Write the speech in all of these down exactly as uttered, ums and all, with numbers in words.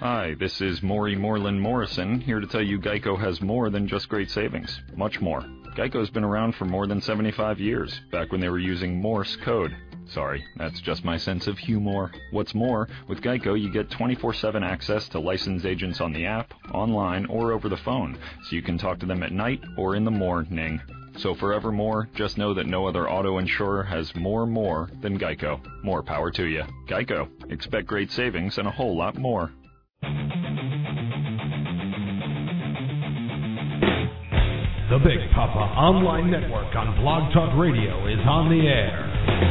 Hi, this is Maury Moreland Morrison, here to tell you Geico has more than just great savings. Much more. Geico's been around for more than seventy-five years, back when they were using Morse code. Sorry, that's just my sense of humor. What's more, with Geico you get twenty-four seven access to licensed agents on the app, online, or over the phone, so you can talk to them at night or in the morning. So forevermore, just know that no other auto insurer has more more than Geico. More power to you. Geico. Expect great savings and a whole lot more. The Big Papa Online Network on Blog Talk Radio is on the air.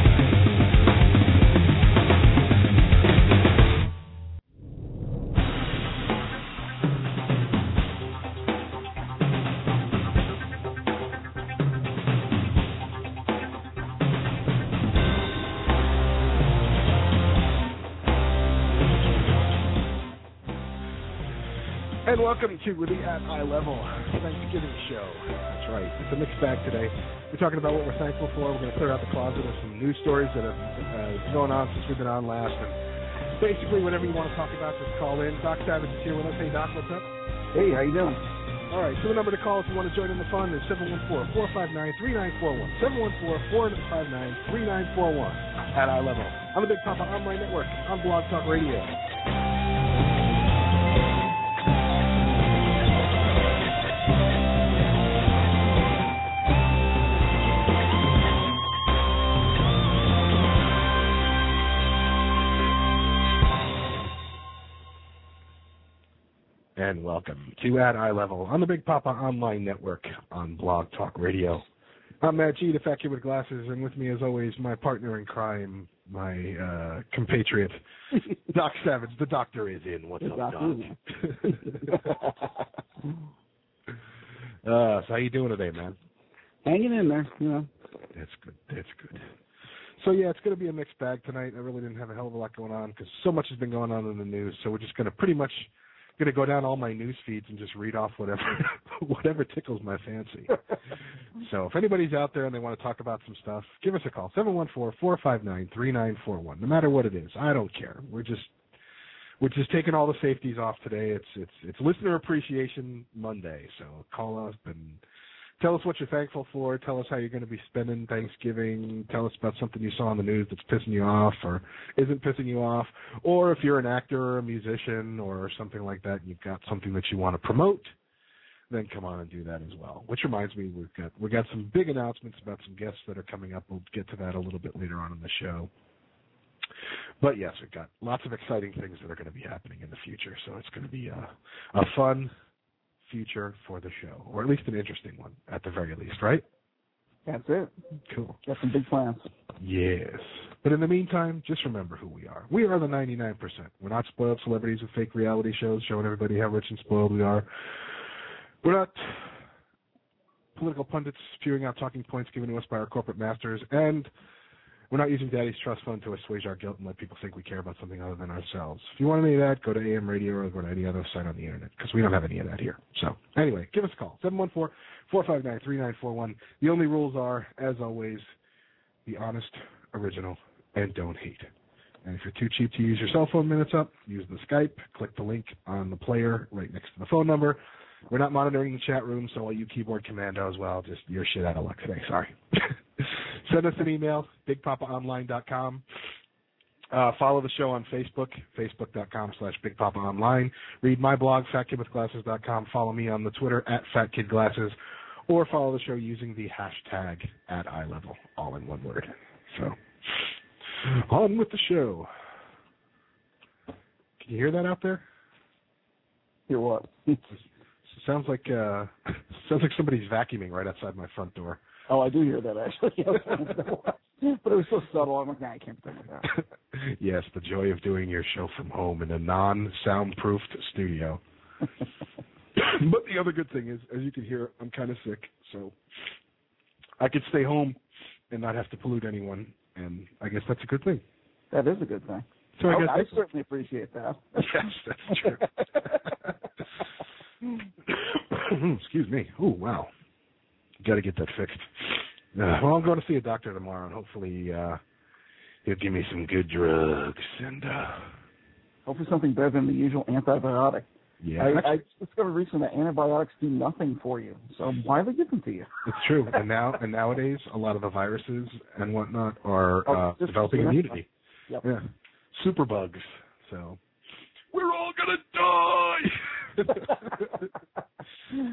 And welcome to the At Eye Level Thanksgiving show. That's right. It's a mixed bag today. We're talking about what we're thankful for. We're going to clear out the closet of some news stories that have uh, going on since we've been on last. And basically, whatever you want to talk about, just call in. Doc Savage is here with us. Hey, Doc, what's up? Hey, how you doing? All right. So the number to call if you want to join in the fun is seven one four, four five nine, three nine four one. seven one four, four five nine, three nine four one. At Eye Level on the Big Papa Online Network on Blog Talk Radio. And welcome to At Eye Level on the Big Papa Online Network on Blog Talk Radio. I'm Matt G, the fat kid with glasses, and with me, as always, my partner in crime, my uh, compatriot, Doc Savage. The doctor is in. What's the up, Doc? uh, so how you doing today, man? Hanging in there, you know. That's good. That's good. So, yeah, it's going to be a mixed bag tonight. I really didn't have a hell of a lot going on because so much has been going on in the news, so we're just going to pretty much going to go down all my news feeds and just read off whatever whatever tickles my fancy. So if anybody's out there and they want to talk about some stuff, give us a call, seven one four, four five nine, three nine four one. No matter what it is, I don't care. We're just we're just taking all the safeties off today. It's it's it's Listener Appreciation Monday, so call us and tell us what you're thankful for. Tell us how you're going to be spending Thanksgiving. Tell us about something you saw on the news that's pissing you off or isn't pissing you off. Or if you're an actor or a musician or something like that and you've got something that you want to promote, then come on and do that as well. Which reminds me, we've got we've got some big announcements about some guests that are coming up. We'll get to that a little bit later on in the show. But yes, we've got lots of exciting things that are going to be happening in the future. So it's going to be a, a fun future for the show, or at least an interesting one, at the very least, right? That's it. Cool. Got some big plans. Yes. But in the meantime, just remember who we are. We are the ninety-nine percent. We're not spoiled celebrities with fake reality shows showing everybody how rich and spoiled we are. We're not political pundits spewing out talking points given to us by our corporate masters, and we're not using Daddy's Trust Fund to assuage our guilt and let people think we care about something other than ourselves. If you want any of that, go to A M Radio or go to any other site on the Internet, because we don't have any of that here. So, anyway, give us a call, seven one four, four five nine, three nine four one. The only rules are, as always, be honest, original, and don't hate. And if you're too cheap to use your cell phone minutes up, use the Skype. Click the link on the player right next to the phone number. We're not monitoring the chat room, so all you keyboard commandos, well, just you're shit out of luck today. Sorry. Send us an email, big papa online dot com. Uh, follow the show on Facebook, facebook dot com slash big papa online. Read my blog, fat kid with glasses dot com. Follow me on the Twitter, at fatkidglasses. Or follow the show using the hashtag at eye level, all in one word. So, on with the show. Can you hear that out there? Hear what? Sounds like uh, sounds like somebody's vacuuming right outside my front door. Oh, I do hear that, actually. But it was so subtle, I'm like, nah, I can't think of that. Yes, the joy of doing your show from home in a non-soundproofed studio. But the other good thing is, as you can hear, I'm kind of sick, so I could stay home and not have to pollute anyone, and I guess that's a good thing. That is a good thing. So I, I, guess I certainly appreciate that. Yes, that's true. Excuse me. Oh, wow. Got to get that fixed. Uh, well, I'm going to see a doctor tomorrow, and hopefully uh, he'll give me some good drugs. And uh, Hopefully something better than the usual antibiotic. Yeah, I, actually, I discovered recently that antibiotics do nothing for you. So why do they give them to you? it's true. And now, and nowadays, a lot of the viruses and whatnot are Oh, uh, just- developing yeah. immunity. Yep. Yeah, super bugs. So we're all gonna die.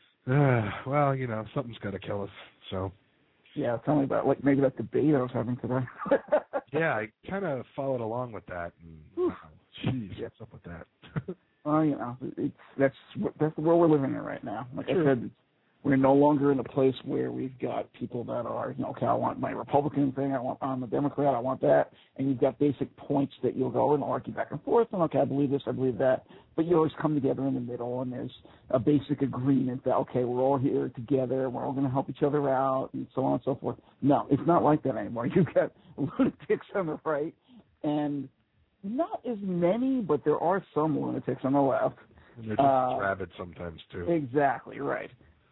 uh, well, you know, something's got to kill us. So. Yeah, tell me about like maybe that debate I was having today. Yeah, I kind of followed along with that. And, wow, jeez, what's up with that? Well, you know, it's that's that's the world we're living in right now. Like Sure. I said, we're no longer in a place where we've got people that are, you know, okay, I want my Republican thing, I want I'm a Democrat, I want that, and you've got basic points that you'll go and argue back and forth, and okay, I believe this, I believe that, but you always come together in the middle, and there's a basic agreement that okay, we're all here together, we're all going to help each other out, and so on and so forth. No, it's not like that anymore. You've got lunatics on the right, and not as many, but there are some lunatics on the left. And they're just Uh, rabid sometimes too. Exactly, right.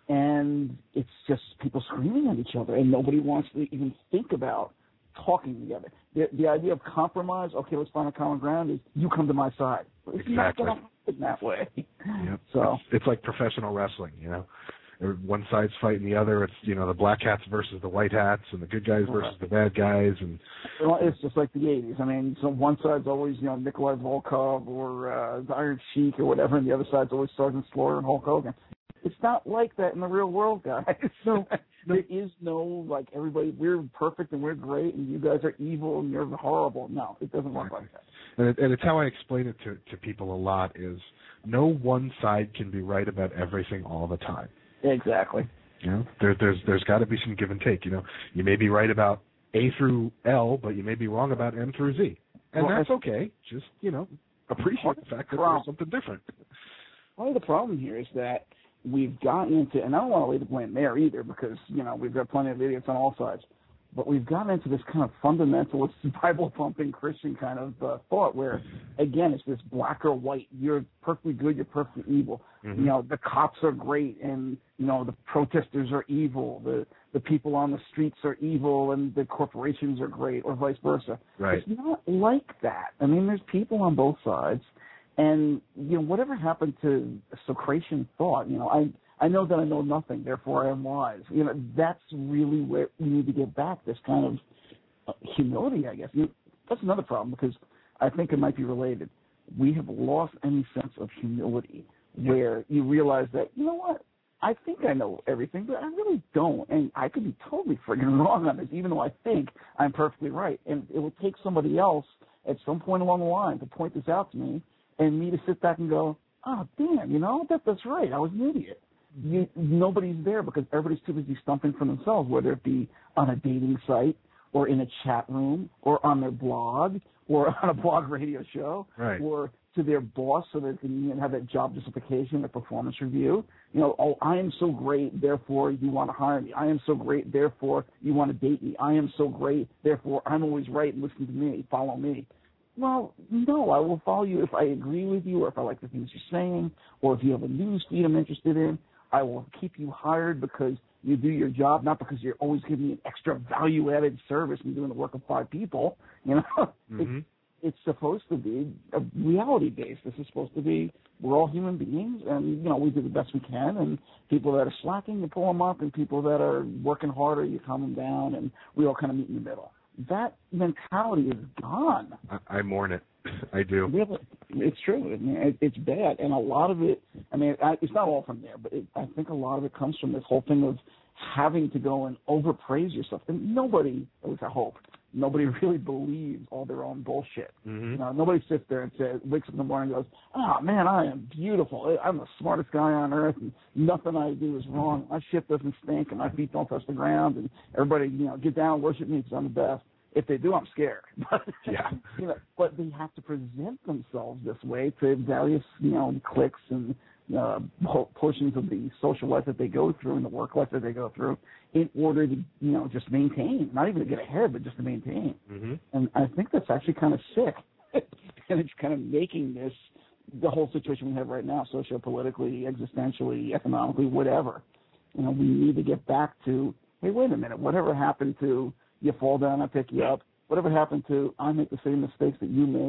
And it's just people screaming at each other, and nobody wants to even think about talking together. The, the idea of compromise, okay, let's find a common ground, is you come to my side. It's not Exactly. going to happen that way. Yep. So It's, it's like professional wrestling, you know. One side's fighting the other. It's, you know, the black hats versus the white hats, and the good guys versus the bad guys, and well, it's just like the eighties. I mean, so one side's always, you know, Nikolai Volkov or uh, the Iron Sheik or whatever, and the other side's always Sergeant Slaughter and Hulk Hogan. It's not like that in the real world, guys. No, no. There is no, like, everybody, we're perfect and we're great, and you guys are evil and you're horrible. No, it doesn't work like that. And, it, and it's how I explain it to, to people a lot is no one side can be right about everything all the time. Exactly. You know, there, there's there's got to be some give and take. You know, you may be right about A through L, but you may be wrong about M through Z, and Well, that's okay. Just, you know, appreciate the fact that there's something different. Part of the problem here is that we've gotten into, and I don't want to lay the blame there either, because, you know, we've got plenty of idiots on all sides, but we've gotten into this kind of fundamentalist, Bible-thumping Christian kind of uh, thought where, again, it's this black or white. You're perfectly good, you're perfectly evil. Mm-hmm. You know, the cops are great, and, you know, the protesters are evil. The the people on the streets are evil, and the corporations are great, or vice versa. Right. It's not like that. I mean, there's people on both sides. And, you know, whatever happened to Socratian thought, you know, I I know that I know nothing, therefore I am wise. You know, that's really where we need to get back, this kind of uh, humility, I guess. You know, that's another problem, because I think it might be related. We have lost any sense of humility where you realize that, you know what, I think I know everything, but I really don't. And I could be totally friggin' wrong on this, even though I think I'm perfectly right. And it would take somebody else at some point along the line to point this out to me, and me to sit back and go, oh, damn, you know, that that's right. I was an idiot. You, nobody's there because everybody's too busy stumping for themselves, whether it be on a dating site or in a chat room or on their blog or on a blog radio show Right. or to their boss so that they can have that job justification, the performance review. You know, oh, I am so great, therefore you want to hire me. I am so great, therefore you want to date me. I am so great, therefore I'm always right. Listen to me. Follow me. Well, no, I will follow you if I agree with you or if I like the things you're saying or if you have a news feed I'm interested in. I will keep you hired because you do your job, not because you're always giving me an extra value-added service and doing the work of five people. You know, Mm-hmm. it, it's supposed to be a reality-based. This is supposed to be we're all human beings, and, you know, we do the best we can, and people that are slacking, you pull them up, and people that are working harder, you calm them down, and we all kind of meet in the middle. That mentality is gone. I, I mourn it. I do. Yeah, but it's true. I mean, it, it's bad, and a lot of it. I mean, I, it's not all from there, but it, I think a lot of it comes from this whole thing of having to go and overpraise yourself. And nobody, at least I hope, nobody really believes all their own bullshit. Mm-hmm. You know, nobody sits there and says, wakes up in the morning and goes, "Oh man, I am beautiful. I'm the smartest guy on earth, and nothing I do is wrong. My shit doesn't stink, and my feet don't touch the ground, and everybody, you know, get down and worship me because I'm the best." If they do, I'm scared. But, Yeah. you know, but they have to present themselves this way to various, you know, cliques and uh, portions of the social life that they go through and the work life that they go through in order to, you know, just maintain, not even to get ahead, but just to maintain. Mm-hmm. And I think that's actually kind of sick. And it's kind of making this, the whole situation we have right now, socio-politically, existentially, economically, whatever. You know, we need to get back to, hey, wait a minute, whatever happened to you fall down, I pick you up. Whatever happened to I make the same mistakes that you make,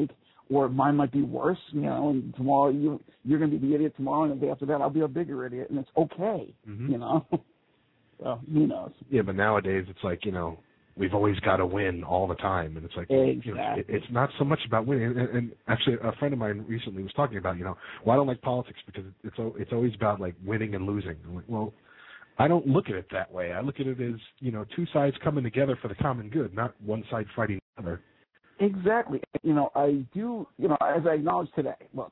or mine might be worse, you know, and tomorrow you, you're going to be the idiot tomorrow, and the day after that I'll be a bigger idiot, and it's okay, mm-hmm. you know. So, who knows? Yeah, but nowadays it's like, you know, we've always got to win all the time, and it's like, exactly. you know, it, it's not so much about winning. And, and actually, a friend of mine recently was talking about, you know, well, I don't like politics because it's it's always about like winning and losing. I'm like, well, I don't look at it that way. I look at it as, you know, two sides coming together for the common good, not one side fighting the other. Exactly. You know, I do, you know, as I acknowledge today, look,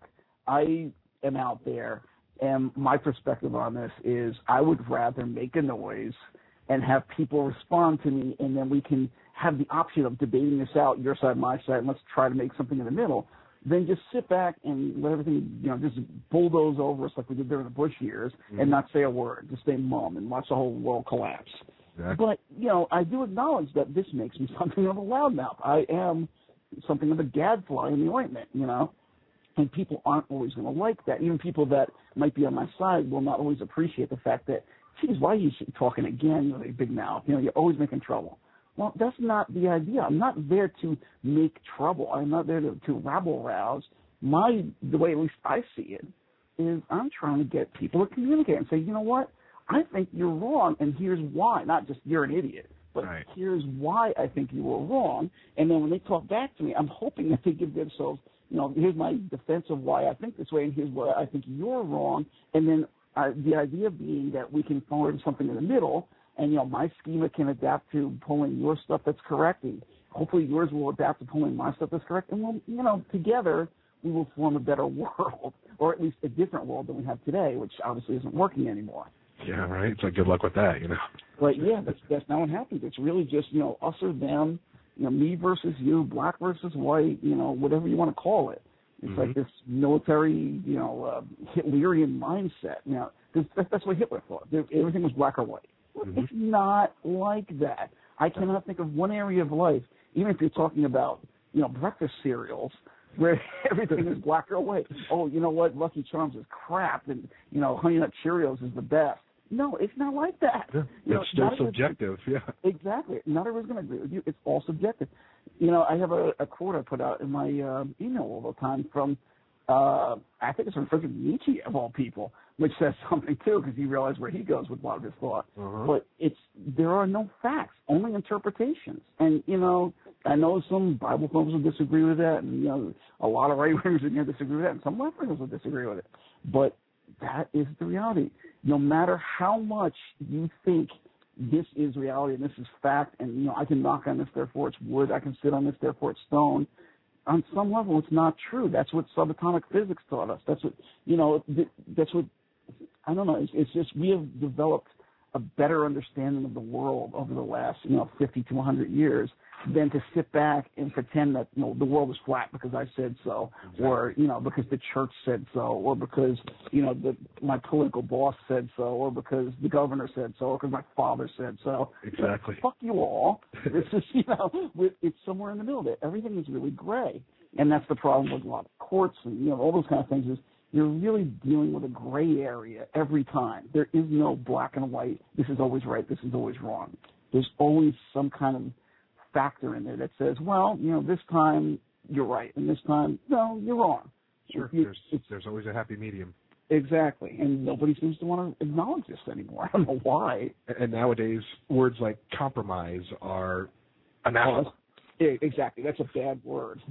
I am out there, and my perspective on this is I would rather make a noise and have people respond to me, and then we can have the option of debating this out, your side, my side, and let's try to make something in the middle, than just sit back and let everything, you know, just bulldoze over us like we did during the Bush years, mm-hmm. and not say a word, just stay mum and watch the whole world collapse. Exactly. But, you know, I do acknowledge that this makes me something of a loudmouth. I am something of a gadfly in the ointment, you know, and people aren't always going to like that. Even people that might be on my side will not always appreciate the fact that, geez, why are you talking again, you know, you big mouth? You know, you're always making trouble. Well, that's not the idea. I'm not there to make trouble. I'm not there to, to rabble-rouse. My, the way at least I see it, is I'm trying to get people to communicate and say, you know what, I think you're wrong, and here's why. Not just you're an idiot, but right. here's why I think you were wrong. And then when they talk back to me, I'm hoping that they give themselves, you know, here's my defense of why I think this way, and here's why I think you're wrong. And then uh, the idea being that we can find something in the middle, and, you know, my schema can adapt to pulling your stuff that's correct, and hopefully yours will adapt to pulling my stuff that's correct. And, we'll, you know, together we will form a better world, or at least a different world than we have today, which obviously isn't working anymore. Yeah, right. It's like good luck with that, you know. But yeah, that's that's not what happens. It's really just, you know, us or them, you know, me versus you, black versus white, you know, whatever you want to call it. It's mm-hmm. like this military, you know, uh, Hitlerian mindset. You know, that's, that's what Hitler thought. Everything was black or white. Mm-hmm. It's not like that. I cannot think of one area of life, even if you're talking about, you know, breakfast cereals, where everything is black or white. Oh, you know what? Lucky Charms is crap, and, you know, Honey Nut Cheerios is the best. No, it's not like that. Yeah, you it's know, still subjective, yeah. Exactly. Not everyone's going to agree with you. It's all subjective. You know, I have a, a quote I put out in my uh, email all the time from, uh, I think it's from Friedrich Nietzsche, of all people, which says something, too, because he realized where he goes with a lot of his thought. Uh-huh. But it's there are no facts, only interpretations. And, you know, I know some Bible thumpers will disagree with that, and, you know, a lot of right-wingers in here disagree with that, and some left-wingers will disagree with it. But that is the reality. No matter how much you think this is reality and this is fact, and, you know, I can knock on this, therefore it's wood, I can sit on this, therefore it's stone, on some level it's not true. That's what subatomic physics taught us. That's what, you know, that's what, I don't know, it's, it's just we have developed a better understanding of the world over the last, you know, fifty to one hundred years than to sit back and pretend that, you know, the world is flat because I said so, exactly. or, you know, because the church said so, or because, you know, the, my political boss said so, or because the governor said so, or because my father said so. Exactly. Fuck you all. This is, you know, it's somewhere in the middle. Everything is really gray. And that's the problem with a lot of courts and, you know, all those kind of things is you're really dealing with a gray area every time. There is no black and white. This is always right. This is always wrong. There's always some kind of factor in there that says, well, you know, this time you're right, and this time, no, you're wrong. Sure, you, there's, there's always a happy medium. Exactly, and nobody seems to want to acknowledge this anymore. I don't know why. And nowadays, words like compromise are anathema. Oh, exactly, that's a bad word.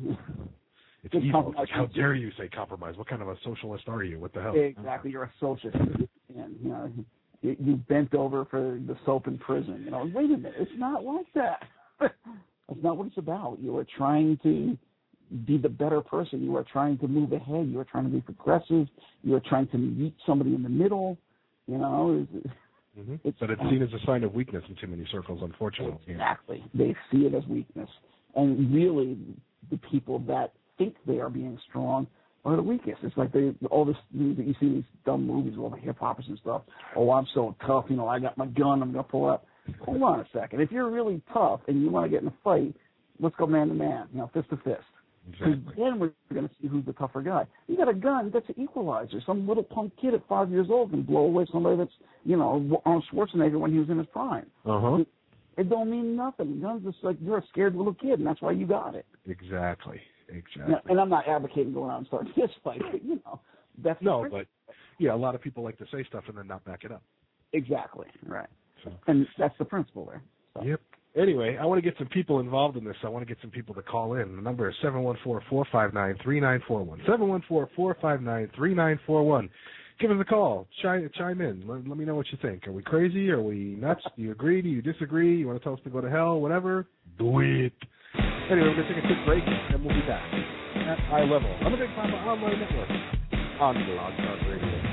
It's evil. Like, how dare you say compromise? What kind of a socialist are you? What the hell? Exactly, you're a socialist. And, you know, you, you bent over for the soap in prison. You know, wait a minute, it's not like that. That's not what it's about. You are trying to be the better person. You are trying to move ahead. You are trying to be progressive. You are trying to meet somebody in the middle. You know, mm-hmm. it's, but it's seen as a sign of weakness in too many circles, unfortunately. Exactly. They see it as weakness. And really, the people that think they are being strong are the weakest. It's like they, all this, you see these dumb movies with all the hip hoppers and stuff. Oh, I'm so tough. You know, I got my gun. I'm going to pull out. Hold on a second. If you're really tough and you want to get in a fight, let's go man to man, you know, fist to fist. Because exactly. Then we're going to see who's the tougher guy. You got a gun, that's an equalizer. Some little punk kid at five years old can blow away somebody that's, you know, Arnold Schwarzenegger when he was in his prime. Uh-huh. It, it don't mean nothing. Guns just like you're a scared little kid, and that's why you got it. Exactly. Exactly. And I'm not advocating going out and starting this fight, but, you know, that's no, but yeah, a lot of people like to say stuff and then not back it up. Exactly, right. So. And that's the principle there. So. Yep. Anyway, I want to get some people involved in this. I want to get some people to call in. The number is seven one four, four five nine, three nine four one. seven one four, four five nine, three nine four one. Give us a call. Chime, chime in. Let, let me know what you think. Are we crazy? Are we nuts? Do you agree? Do you disagree? You want to tell us to go to hell? Whatever? Do it. Anyway, we're going to take a quick break, and we'll be back at Eye Level on the Big Papa Online Network on Blog Talk Radio.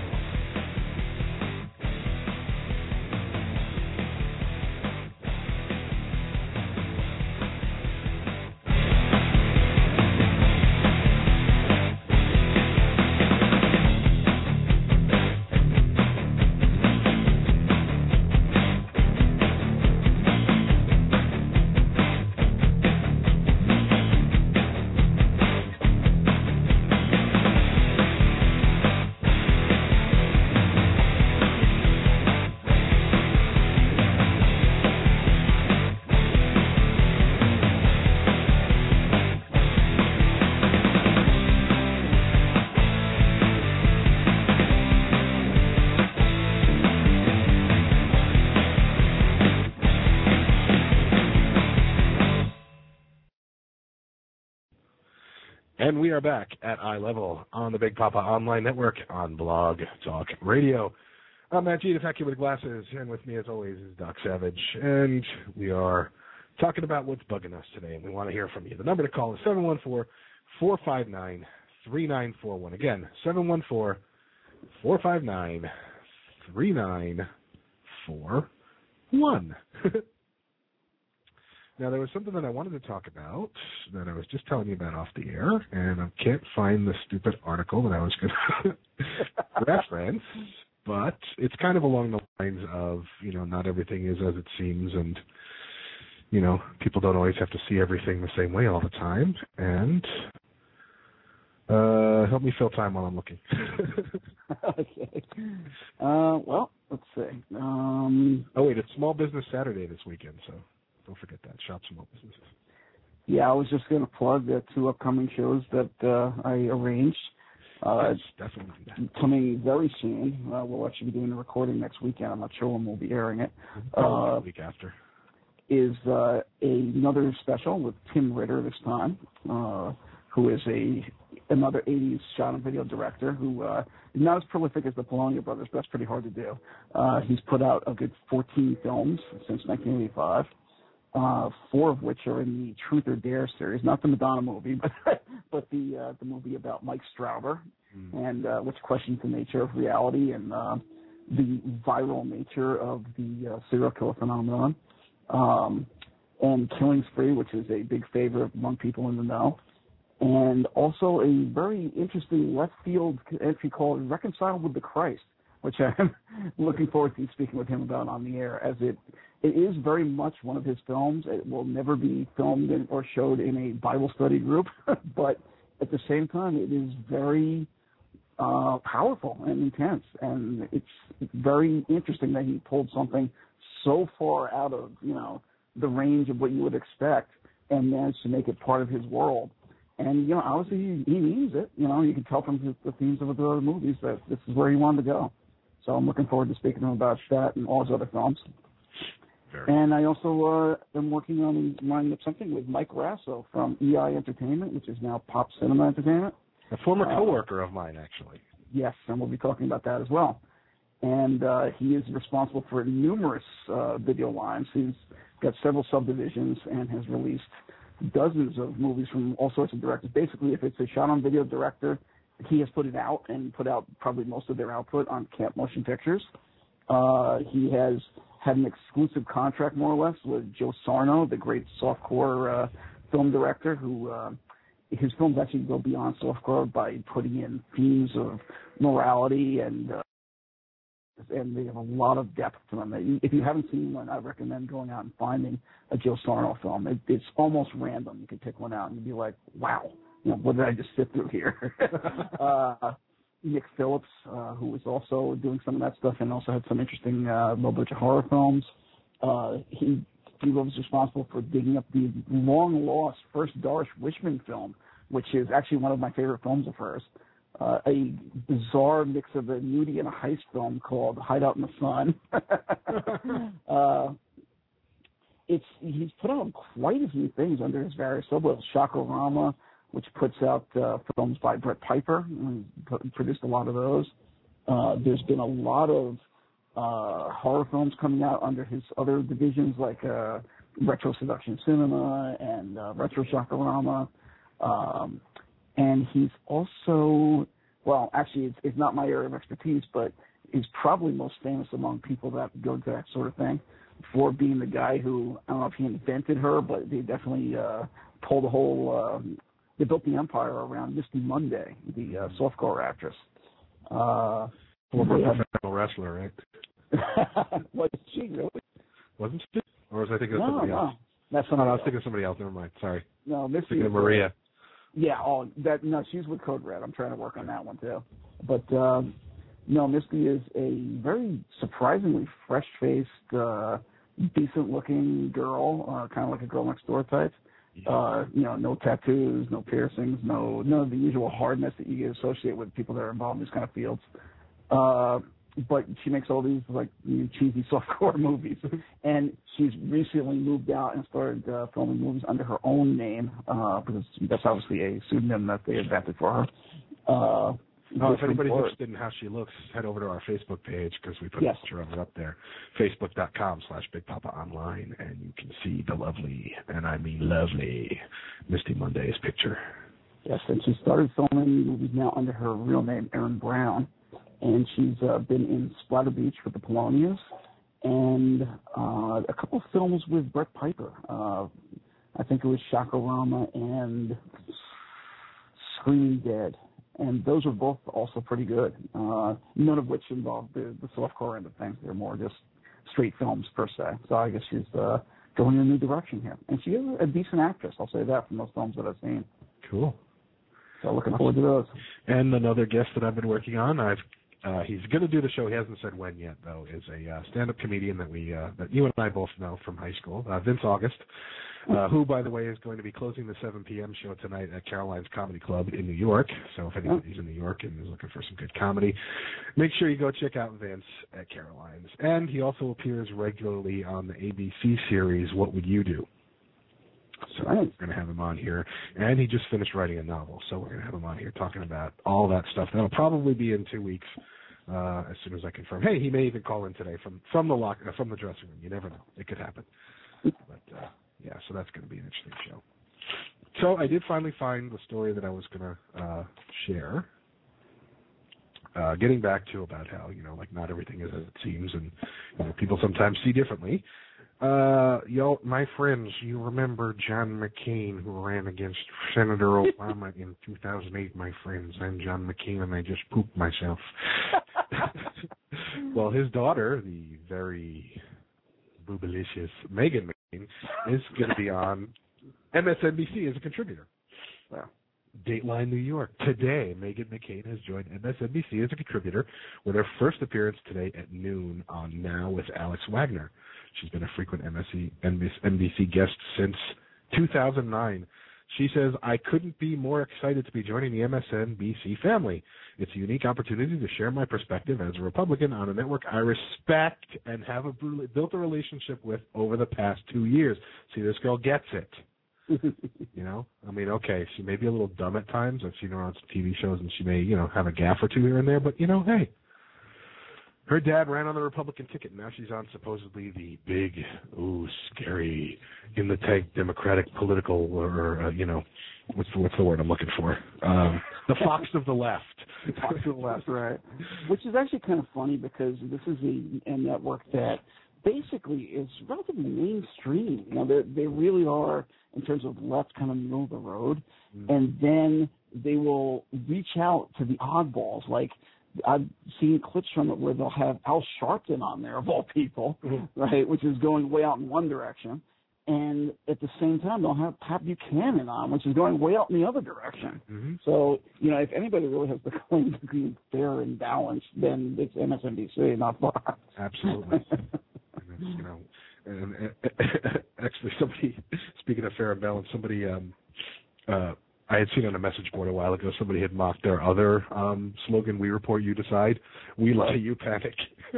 And we are back at Eye Level on the Big Papa Online Network on Blog Talk Radio. I'm Matt G, the fat kid with glasses, and with me, as always, is Doc Savage. And we are talking about what's bugging us today, and we want to hear from you. The number to call is seven one four, four five nine, three nine four one. Again, seven one four, four five nine, three nine four one. Now, there was something that I wanted to talk about that I was just telling you about off the air, and I can't find the stupid article that I was going to reference, but it's kind of along the lines of, you know, not everything is as it seems, and, you know, people don't always have to see everything the same way all the time, and uh, help me fill time while I'm looking. Okay. Uh, well, let's see. Um, oh, wait, it's Small Business Saturday this weekend, so... don't forget that. Shop Small Businesses. Yeah, I was just going to plug the two upcoming shows that uh, I arranged. Uh, yes, definitely do that. Coming very soon. Uh, we'll actually be doing the recording next weekend. I'm not sure when we'll be airing it. Probably uh, the week after. Is uh, another special with Tim Ritter this time, uh, who is a another eighties shot and video director who uh, is not as prolific as the Polonia brothers, but that's pretty hard to do. Uh, he's put out a good fourteen films since nineteen eighty-five. Uh, four of which are in the Truth or Dare series, not the Madonna movie, but but the uh, the movie about Mike Strauber, mm. and uh, which questions the nature of reality and uh, the viral nature of the uh, serial killer phenomenon, um, and Killing Spree, which is a big favorite among people in the know, and also a very interesting left field entry called Reconciled with the Christ, which I'm looking forward to speaking with him about on the air, as it it is very much one of his films. It will never be filmed in, or showed in a Bible study group, but at the same time, it is very uh, powerful and intense, and it's very interesting that he pulled something so far out of, you know, the range of what you would expect and managed to make it part of his world. And, you know, obviously he, he means it. You know, you can tell from his, the themes of the other movies that this is where he wanted to go. So I'm looking forward to speaking to him about that and all his other films. Very and I also uh, am working on lining up something with Mike Rasso from E I Entertainment, which is now Pop Cinema Entertainment. A former uh, coworker of mine, actually. Yes, and we'll be talking about that as well. And uh, he is responsible for numerous uh, video lines. He's got several subdivisions and has released dozens of movies from all sorts of directors. Basically, if it's a shot-on-video director, he has put it out and put out probably most of their output on Camp Motion Pictures. Uh, he has had an exclusive contract, more or less, with Joe Sarno, the great softcore uh, film director, who uh, his films actually go beyond softcore by putting in themes of morality and uh, and they have a lot of depth to them. If you haven't seen one, I recommend going out and finding a Joe Sarno film. It, it's almost random. You can pick one out and you'd be like, wow, you know, what did I just sit through here? uh, Nick Phillips, uh, who was also doing some of that stuff and also had some interesting uh, little bunch of horror films. Uh, he, he was responsible for digging up the long-lost first Doris Wishman film, which is actually one of my favorite films of hers. Uh, a bizarre mix of a nudie and a heist film called Hideout in the Sun. uh, it's he's put out quite a few things under his various labels. Shakarama, which puts out uh, films by Brett Piper, and produced a lot of those. Uh, there's been a lot of uh, horror films coming out under his other divisions, like uh, Retro Seduction Cinema and uh, Retro Shakarama. Um, And he's also, well, actually, it's, it's not my area of expertise, but he's probably most famous among people that go to that sort of thing for being the guy who, I don't know if he invented her, but they definitely uh, pulled a whole, uh, they built the empire around Misty Monday, the uh, softcore actress. Uh, Former professional wrestler, right? Was she really? Wasn't she? Or was I thinking of No, somebody no. else? That's No, somebody no, I was else. thinking of somebody else. Never mind. Sorry. No, Misty. Thinking of is- Maria. Yeah, oh, that no, she's with Code Red. I'm trying to work on that one too. But um, no, Misty is a very surprisingly fresh-faced, uh, decent-looking girl, uh, kind of like a girl next door type. Uh, you know, no tattoos, no piercings, no none of the usual hardness that you associate with people that are involved in these kind of fields. Uh, but she makes all these like cheesy softcore movies, and she's recently moved out and started uh, filming movies under her own name uh, because that's obviously a pseudonym that they invented for her. Uh, Oh, if anybody's for- interested in how she looks, head over to our Facebook page because we put Yes. a picture of it up there. Facebook.com slash Big Papa Online, and you can see the lovely, and I mean lovely, Misty Monday's picture. Yes, and she started filming movies now under her real name, Erin Brown, and she's uh, been in Splatter Beach with the Polonias and uh, a couple films with Brett Piper. Uh, I think it was Shakarama and Screaming Dead. And those were both also pretty good, uh, none of which involved the, the softcore end of things. They're more just straight films per se. So I guess she's uh, going in a new direction here. And she is a decent actress, I'll say that, from those films that I've seen. Cool. So looking forward to those. And another guest that I've been working on, I've uh, he's going to do the show. He hasn't said when yet, though. Is a uh, stand-up comedian that we uh, that you and I both know from high school, uh, Vince August, uh, who, by the way, is going to be closing the seven p.m. show tonight at Caroline's Comedy Club in New York. So if anybody's in New York and is looking for some good comedy, make sure you go check out Vince at Caroline's. And he also appears regularly on the A B C series What Would You Do? So Right. we're going to have him on here. And he just finished writing a novel, so we're going to have him on here talking about all that stuff. That'll probably be in two weeks uh, as soon as I confirm. Hey, he may even call in today from, from the lock, uh, from the dressing room. You never know. It could happen. But, uh, yeah, so that's going to be an interesting show. So I did finally find the story that I was going to uh, share. Uh, getting back to about how, you know, like not everything is as it seems, and you know, people sometimes see differently. Uh, y'all, my friends, you remember John McCain who ran against Senator Obama in two thousand eight, my friends. I'm John McCain and I just pooped myself. Well, his daughter, the very boobalicious Meghan McCain, is going to be on M S N B C as a contributor. Wow. Dateline New York. Today, Meghan McCain has joined M S N B C as a contributor with her first appearance today at noon on Now with Alex Wagner. She's been a frequent M S N B C guest since two thousand nine. She says, I couldn't be more excited to be joining the M S N B C family. It's a unique opportunity to share my perspective as a Republican on a network I respect and have a, built a relationship with over the past two years. See, this girl gets it. You know, I mean, okay, she may be a little dumb at times. I've seen her on some T V shows, and she may, you know, have a gaffe or two here and there. But, you know, hey, her dad ran on the Republican ticket, and now she's on supposedly the big, ooh, scary, in the tank Democratic political, or, uh, you know, what's the, what's the word I'm looking for? Um, the Fox of the left. Fox of the left, right. Which is actually kind of funny because this is a, a network that basically is relatively mainstream. You know, they they really are, in terms of left, kind of middle of the road, mm-hmm. and then they will reach out to the oddballs. Like I've seen clips from it where they'll have Al Sharpton on there, of all people, mm-hmm. right, which is going way out in one direction, and at the same time they'll have Pat Buchanan on, which is going way out in the other direction. Mm-hmm. So, you know, if anybody really has the claim to be fair and balanced, then it's M S N B C, not Fox. Absolutely. You know, and, and, actually, somebody, speaking of fair and balanced, somebody um, uh, I had seen on a message board a while ago somebody had mocked their other um, slogan, "We report, you decide. We lie, you panic."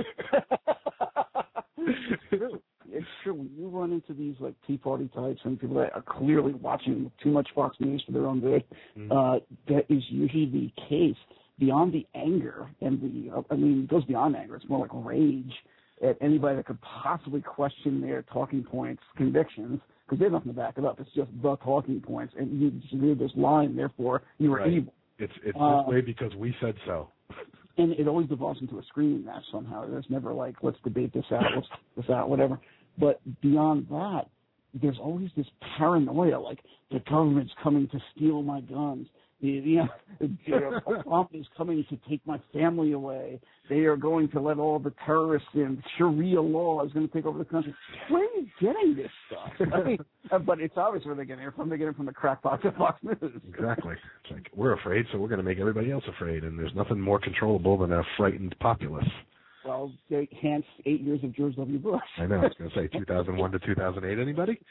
It's true. It's true. When you run into these like Tea Party types and people that are clearly watching too much Fox News for their own good, mm-hmm. uh, that is usually the case. Beyond the anger and the, uh, I mean, it goes beyond anger. It's more like rage at anybody that could possibly question their talking points, convictions, because they have nothing to back it up. It's just the talking points, and you just read this line, therefore you were right. evil. It's it's uh, this way because we said so. And it always devolves into a screaming match somehow. There's never like, let's debate this out, let's this out, whatever. But beyond that, there's always this paranoia, like the government's coming to steal my guns. The, you know, Obama is coming to take my family away. They are going to let all the terrorists in. Sharia law is going to take over the country. Where are you getting this stuff? I mean, but it's obvious where they're getting it from. They're getting it from the crackpots at Fox News. Exactly. It's like, we're afraid, so we're going to make everybody else afraid, and there's nothing more controllable than a frightened populace. Well, they, hence eight years of George W. Bush. I know. I was going to say two thousand one to two thousand eight. Anybody?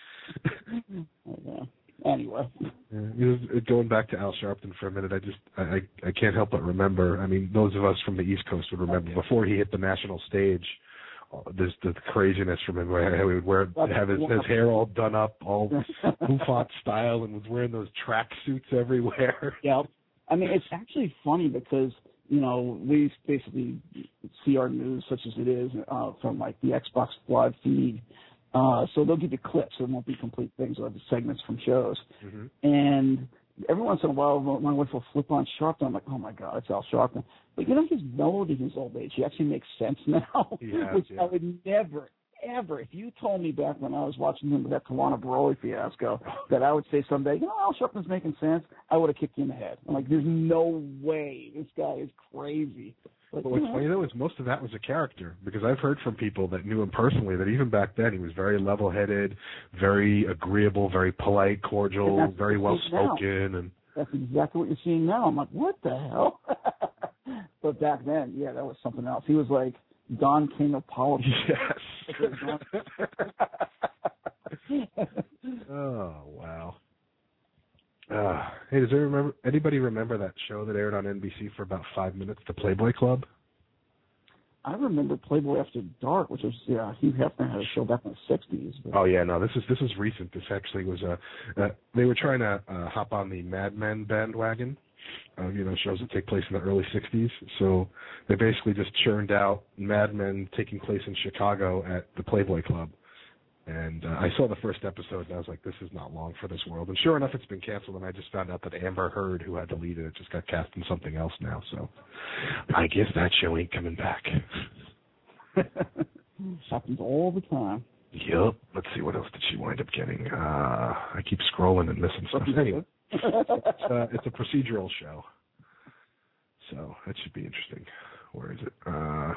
Yeah. Anyway, yeah, you know, going back to Al Sharpton for a minute, I just I, I can't help but remember. I mean, those of us from the East Coast would remember before he hit the national stage. There's the craziness from him where he would wear have his, his hair all done up, all bouffant style, and was wearing those track suits everywhere. Yeah, I mean it's actually funny because you know we basically see our news such as it is uh, from like the Xbox Live feed. Uh, so they'll give you clips. It won't be complete things. They'll have segments from shows. Mm-hmm. And every once in a while, my wife will flip on Sharpton. I'm like, oh, my God, it's Al Sharpton. But, you know, he's mellowed in his old age. He actually makes sense now, yeah, which yeah. I would never, ever, if you told me back when I was watching him with that Tawana Baroli fiasco, that I would say someday, you know, Al Sharpton's making sense, I would have kicked you in the head. I'm like, there's no way. This guy is crazy. But what's funny, though, is most of that was a character, because I've heard from people that knew him personally that even back then he was very level-headed, very agreeable, very polite, cordial, very well-spoken. And that's exactly what you're seeing now. I'm like, what the hell? But back then, yeah, that was something else. He was like Don King of politics. Yes. Oh, wow. Uh, hey, does remember, anybody remember that show that aired on N B C for about five minutes, The Playboy Club? I remember Playboy After Dark, which was, yeah, Hugh Hefner had a show back in the sixties. But... Oh, yeah, no, this is this is recent. This actually was, a, uh, they were trying to uh, hop on the Mad Men bandwagon, uh, you know, shows that take place in the early sixties. So they basically just churned out Mad Men taking place in Chicago at the Playboy Club. And uh, I saw the first episode, and I was like, this is not long for this world. And sure enough, it's been canceled, and I just found out that Amber Heard, who had to lead it, it just got cast in something else now. So I guess that show ain't coming back. Happens all the time. Yep. Let's see, what else did she wind up getting? Uh, I keep scrolling and missing stuff. Anyway, it's, uh, it's a procedural show. So that should be interesting. Where is it? Uh...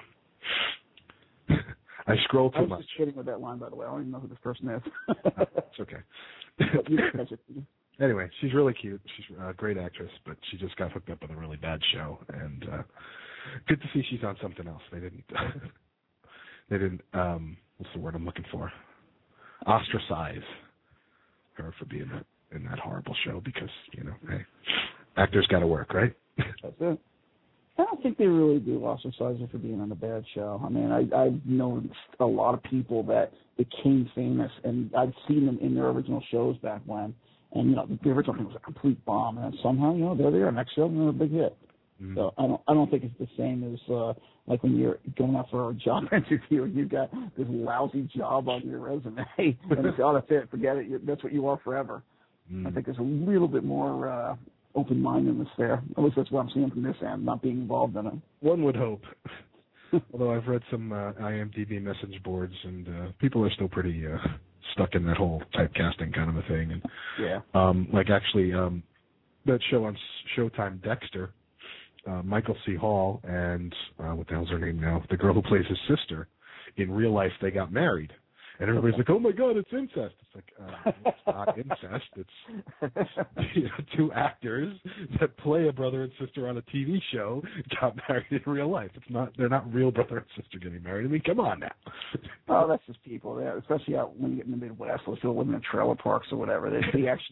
I scroll too I was much. just kidding with that line, by the way. I don't even know who this person is. Oh, it's okay. Anyway, she's really cute. She's a great actress, but she just got hooked up with a really bad show, and uh, good to see she's on something else. They didn't. they didn't. Um, what's the word I'm looking for? Ostracize her for being in that horrible show because you know, hey, actors got to work, right? That's it. I don't think they really do ostracize her for being on a bad show. I mean, I, I've known a lot of people that became famous, and I've seen them in their original shows back when, and, you know, the original thing was a complete bomb, and somehow, you know, they're there, next show, and they're a big hit. Mm-hmm. So I don't I don't think it's the same as, uh, like when you're going out for a job interview and you've got this lousy job on your resume, and you say, oh, that's it, forget it, that's what you are forever. Mm-hmm. I think there's a little bit more... Uh, open-mindedness there. At least that's what I'm seeing from this end, not being involved in it. One would hope. Although I've read some uh, I M D B message boards, and uh, people are still pretty uh, stuck in that whole typecasting kind of a thing. And yeah. Um, like actually, um, that show on Showtime, Dexter, uh, Michael C. Hall and uh, what the hell's her name now? The girl who plays his sister. In real life, they got married. And everybody's like, oh, my God, it's incest. It's like, uh, it's not incest. It's you know, two actors that play a brother and sister on a T V show got married in real life. It's not, they're not real brother and sister getting married. I mean, come on now. Oh, that's just people, yeah, especially out when you get in the Midwest. Those people living in trailer parks or whatever. They, they actually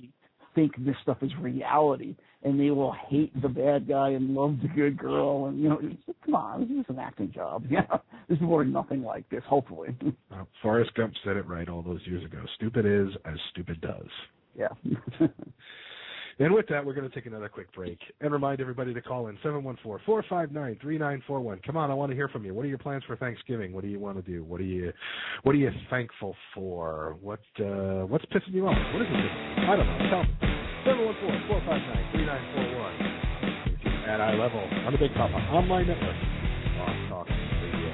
think this stuff is reality, and they will hate the bad guy and love the good girl. And, you know, it's, come on, this is an acting job. Yeah, this is more nothing like this, hopefully. Uh, Forrest Gump said it right all those years ago. Stupid is as stupid does. Yeah. And with that, we're going to take another quick break and remind everybody to call in seven one four, four five nine, three nine four one. Come on, I want to hear from you. What are your plans for Thanksgiving? What do you want to do? What are you What are you thankful for? What uh, What's pissing you off? What is it? I don't know. Tell me. seven one four, four five nine, three nine four one. At eye level on the Big Papa Online Network. Blog Talk Radio.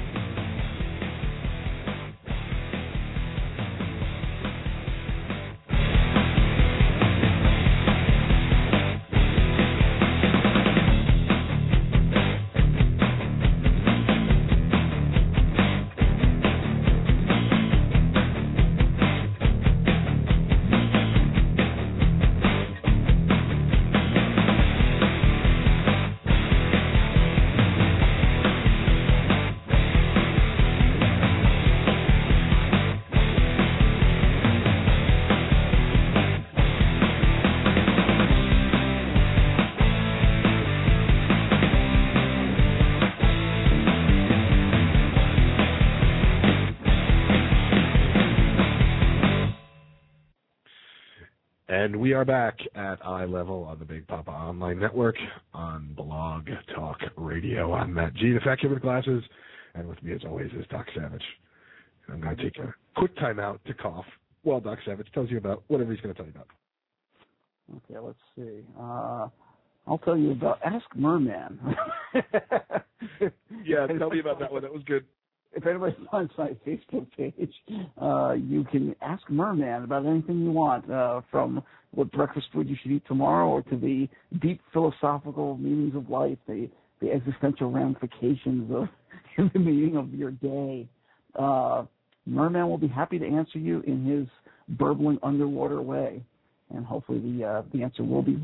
And we are back at Eye Level on the Big Papa Online Network on Blog Talk Radio. I'm Matt G, the fat kid with glasses, and with me as always is Doc Savage. And I'm going to take a quick time out to cough while Doc Savage tells you about whatever he's going to tell you about. Okay, let's see. Uh, I'll tell you about Ask Merman. Yeah, tell me about that one. That was good. If anybody finds my Facebook page, uh, you can ask Merman about anything you want, uh, from what breakfast food you should eat tomorrow, or to the deep philosophical meanings of life, the, the existential ramifications of the meaning of your day. Uh, Merman will be happy to answer you in his burbling underwater way, and hopefully the uh, the answer will be.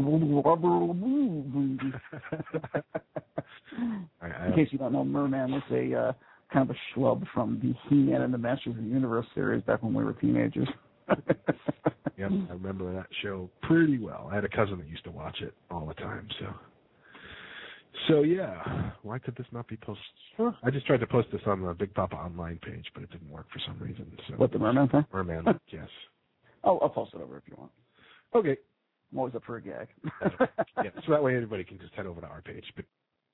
In case you don't know, Merman was a uh, kind of a schlub from the He-Man and the Masters of the Universe series back when we were teenagers. Yep, I remember that show pretty well. I had a cousin that used to watch it all the time. So, so yeah, why could this not be posted? Huh. I just tried to post this on the Big Papa Online page, but it didn't work for some reason. So. What, the Merman thing? Merman, yes. I'll, I'll post it over if you want. Okay. I'm always up for a gag. Yeah, so that way everybody can just head over to our page. But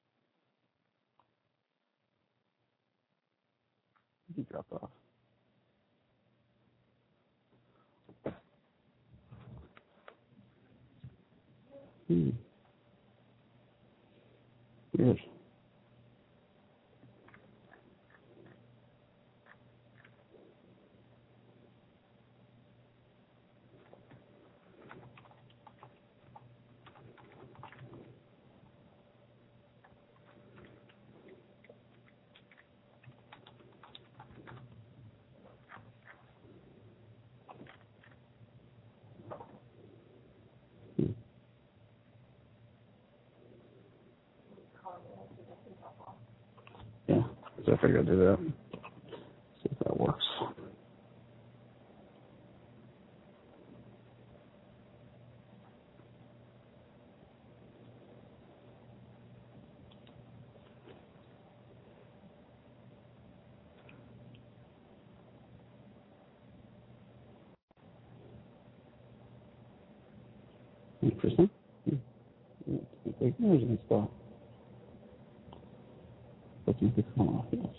he dropped off. Hmm. Yes. Yeah, so I figured I'd do that. See if that works. Interesting. There's an spot. But you could come off, yes.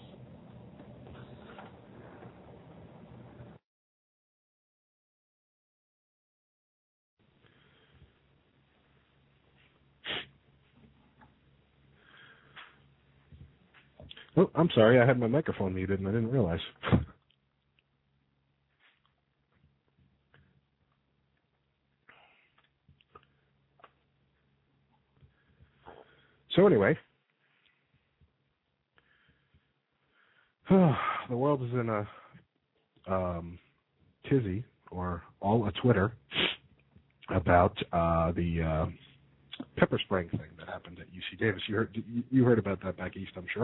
oh, I'm sorry, I had my microphone muted and I didn't realize. So anyway, the world is in a um, tizzy, or all a Twitter, about uh, the uh, pepper spraying thing that happened at U C Davis. You heard you heard about that back east, I'm sure.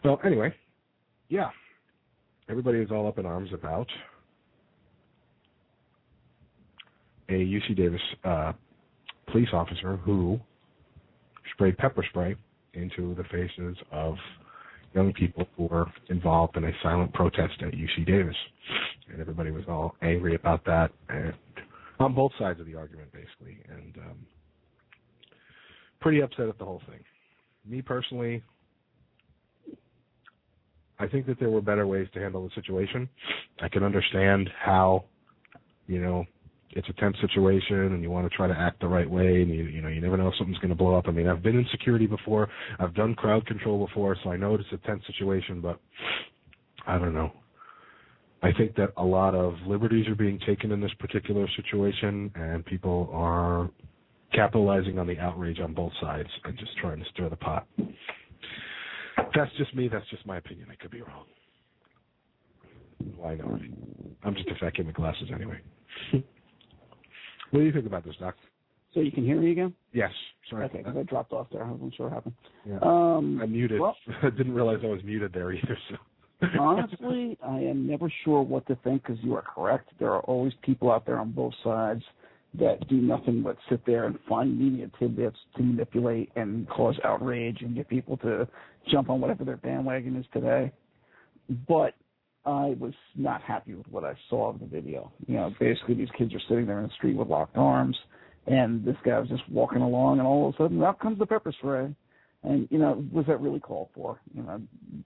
Well, anyway, yeah, everybody is all up in arms about a U C Davis uh, police officer who sprayed pepper spray into the faces of young people who were involved in a silent protest at U C Davis. And everybody was all angry about that, and on both sides of the argument, basically, and um, pretty upset at the whole thing. Me personally, I think that there were better ways to handle the situation. I can understand how, you know, it's a tense situation and you want to try to act the right way, and you you know, you never know if something's going to blow up. I mean, I've been in security before. I've done crowd control before, so I know it's a tense situation, but I don't know. I think that a lot of liberties are being taken in this particular situation, and people are capitalizing on the outrage on both sides and just trying to stir the pot. That's just me. That's just my opinion. I could be wrong. Why not? I'm just a fat kid with glasses anyway. What do you think about this, Doc? So you can hear me again? Yes. Sorry. Okay, because I dropped off there. I wasn't sure what happened. Yeah. Um, I'm muted. Well, I didn't realize I was muted there either. So. Honestly, I am never sure what to think because you are correct. There are always people out there on both sides that do nothing but sit there and find media tidbits to manipulate and cause outrage and get people to jump on whatever their bandwagon is today. But I was not happy with what I saw of the video. You know, basically these kids are sitting there in the street with locked arms, and this guy was just walking along, and all of a sudden out comes the pepper spray. And, you know, was that really called for? You know,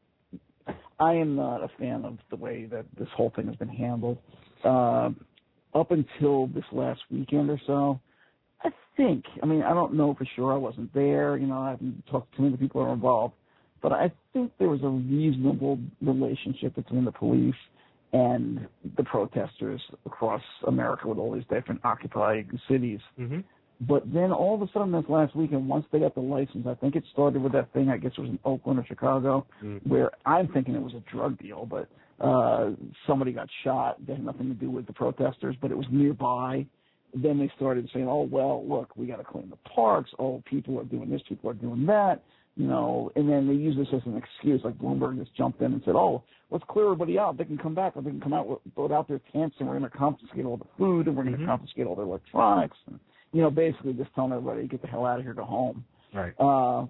I am not a fan of the way that this whole thing has been handled. Uh, up until this last weekend or so, I think, I mean, I don't know for sure. I wasn't there. You know, I haven't talked to many people who are involved. But I think there was a reasonable relationship between the police and the protesters across America with all these different Occupy cities. Mm-hmm. But then all of a sudden this last weekend, once they got the license, I think it started with that thing, I guess it was in Oakland or Chicago, mm-hmm. where I'm thinking it was a drug deal, but uh, somebody got shot. They had nothing to do with the protesters, but it was nearby. Then they started saying, oh, well, look, we got to clean the parks. Oh, people are doing this, people are doing that. You know, and then they use this as an excuse, like Bloomberg just jumped in and said, oh, let's clear everybody out. They can come back, or they can come out with, without their tents, and we're going to confiscate all the food, and we're going to mm-hmm. confiscate all their electronics. And, you know, basically just telling everybody, get the hell out of here, go home. Right. Uh,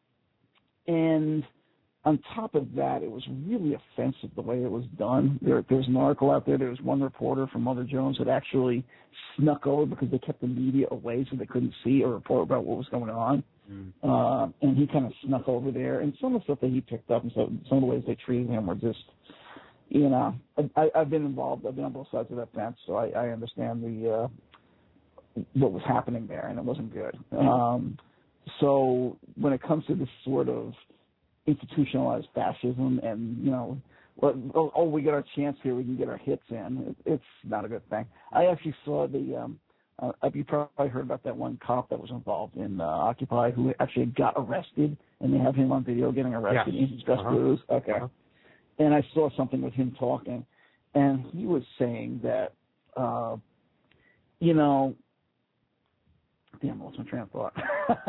and on top of that, it was really offensive the way it was done. There, there was an article out there. There was one reporter from Mother Jones that actually snuck over because they kept the media away so they couldn't see or report about what was going on. Mm. Uh, and he kind of snuck over there. And some of the stuff that he picked up and so, some of the ways they treated him were just, you know, I, I've been involved. I've been on both sides of that fence, so I, I understand the uh, what was happening there, and it wasn't good. Um, so when it comes to this sort of institutionalized fascism and, you know, oh, oh, we get our chance here, we can get our hits in, it, it's not a good thing. I actually saw the, um, uh, you probably heard about that one cop that was involved in uh, Occupy who actually got arrested, and they have him on video getting arrested yes. in his dress uh-huh. blues. Okay. Uh-huh. And I saw something with him talking, and he was saying that, uh, you know, damn, I lost my train of thought.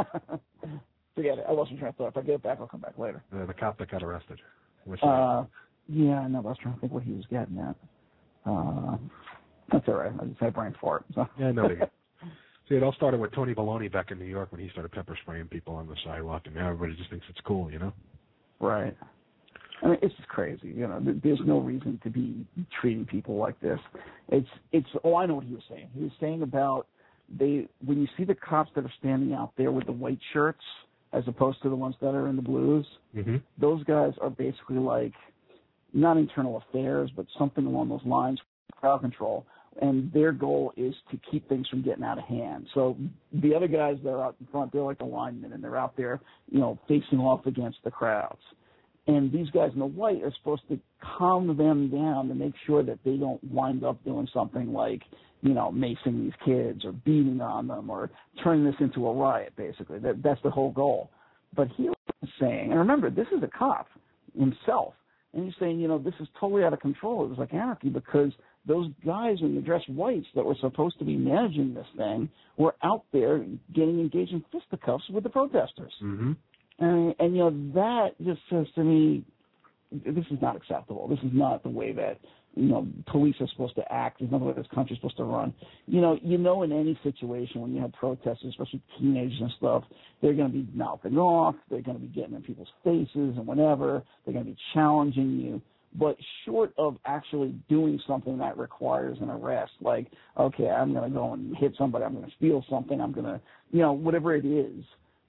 Forget it. I lost my train of thought. If I get it back, I'll come back later. Uh, the cop that got arrested. Uh, yeah, no, I was trying to think what he was getting at. Uh, that's all right. I just had a brain fart. So. Yeah, no. See, it all started with Tony Baloney back in New York when he started pepper spraying people on the sidewalk, and now everybody just thinks it's cool, you know? Right. I mean, it's just crazy. You know, there's no reason to be treating people like this. It's, it's. Oh, I know what he was saying. He was saying about they when you see the cops that are standing out there with the white shirts as opposed to the ones that are in the blues, mm-hmm. those guys are basically like not internal affairs, but something along those lines, crowd control. And their goal is to keep things from getting out of hand. So the other guys that are out in front, they're like the linemen, and they're out there, you know, facing off against the crowds. And these guys in the white are supposed to calm them down to make sure that they don't wind up doing something like, you know, macing these kids or beating on them or turning this into a riot, basically. That, that's the whole goal. But he was saying, and remember, this is a cop himself, and he's saying, you know, this is totally out of control. It was like anarchy because those guys in the dress whites that were supposed to be managing this thing were out there getting engaged in fisticuffs with the protesters. Mm-hmm. And, and, you know, that just says to me, this is not acceptable. This is not the way that, you know, police are supposed to act. There's not the way this country's supposed to run. You know, you know, in any situation when you have protesters, especially teenagers and stuff, they're going to be mouthing off. They're going to be getting in people's faces and whatever. They're going to be challenging you. But short of actually doing something that requires an arrest, like, okay, I'm going to go and hit somebody, I'm going to steal something, I'm going to, you know, whatever it is,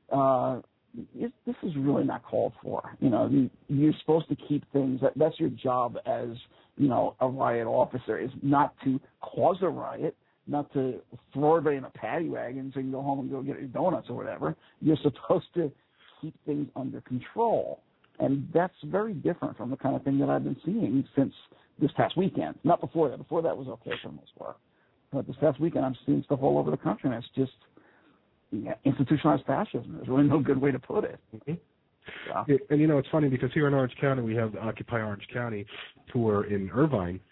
uh, it, this is really not called for. You know, you, you're supposed to keep things, that, that's your job as, you know, a riot officer, is not to cause a riot, not to throw everybody in a paddy wagon so you can go home and go get your donuts or whatever. You're supposed to keep things under control. And that's very different from the kind of thing that I've been seeing since this past weekend. Not before that. Before that was okay for the most part. But this past weekend, I'm seeing stuff all over the country, and it's just yeah, institutionalized fascism. There's really no good way to put it. Mm-hmm. Yeah. Yeah, and, you know, it's funny because here in Orange County, we have the Occupy Orange County, who are in Irvine,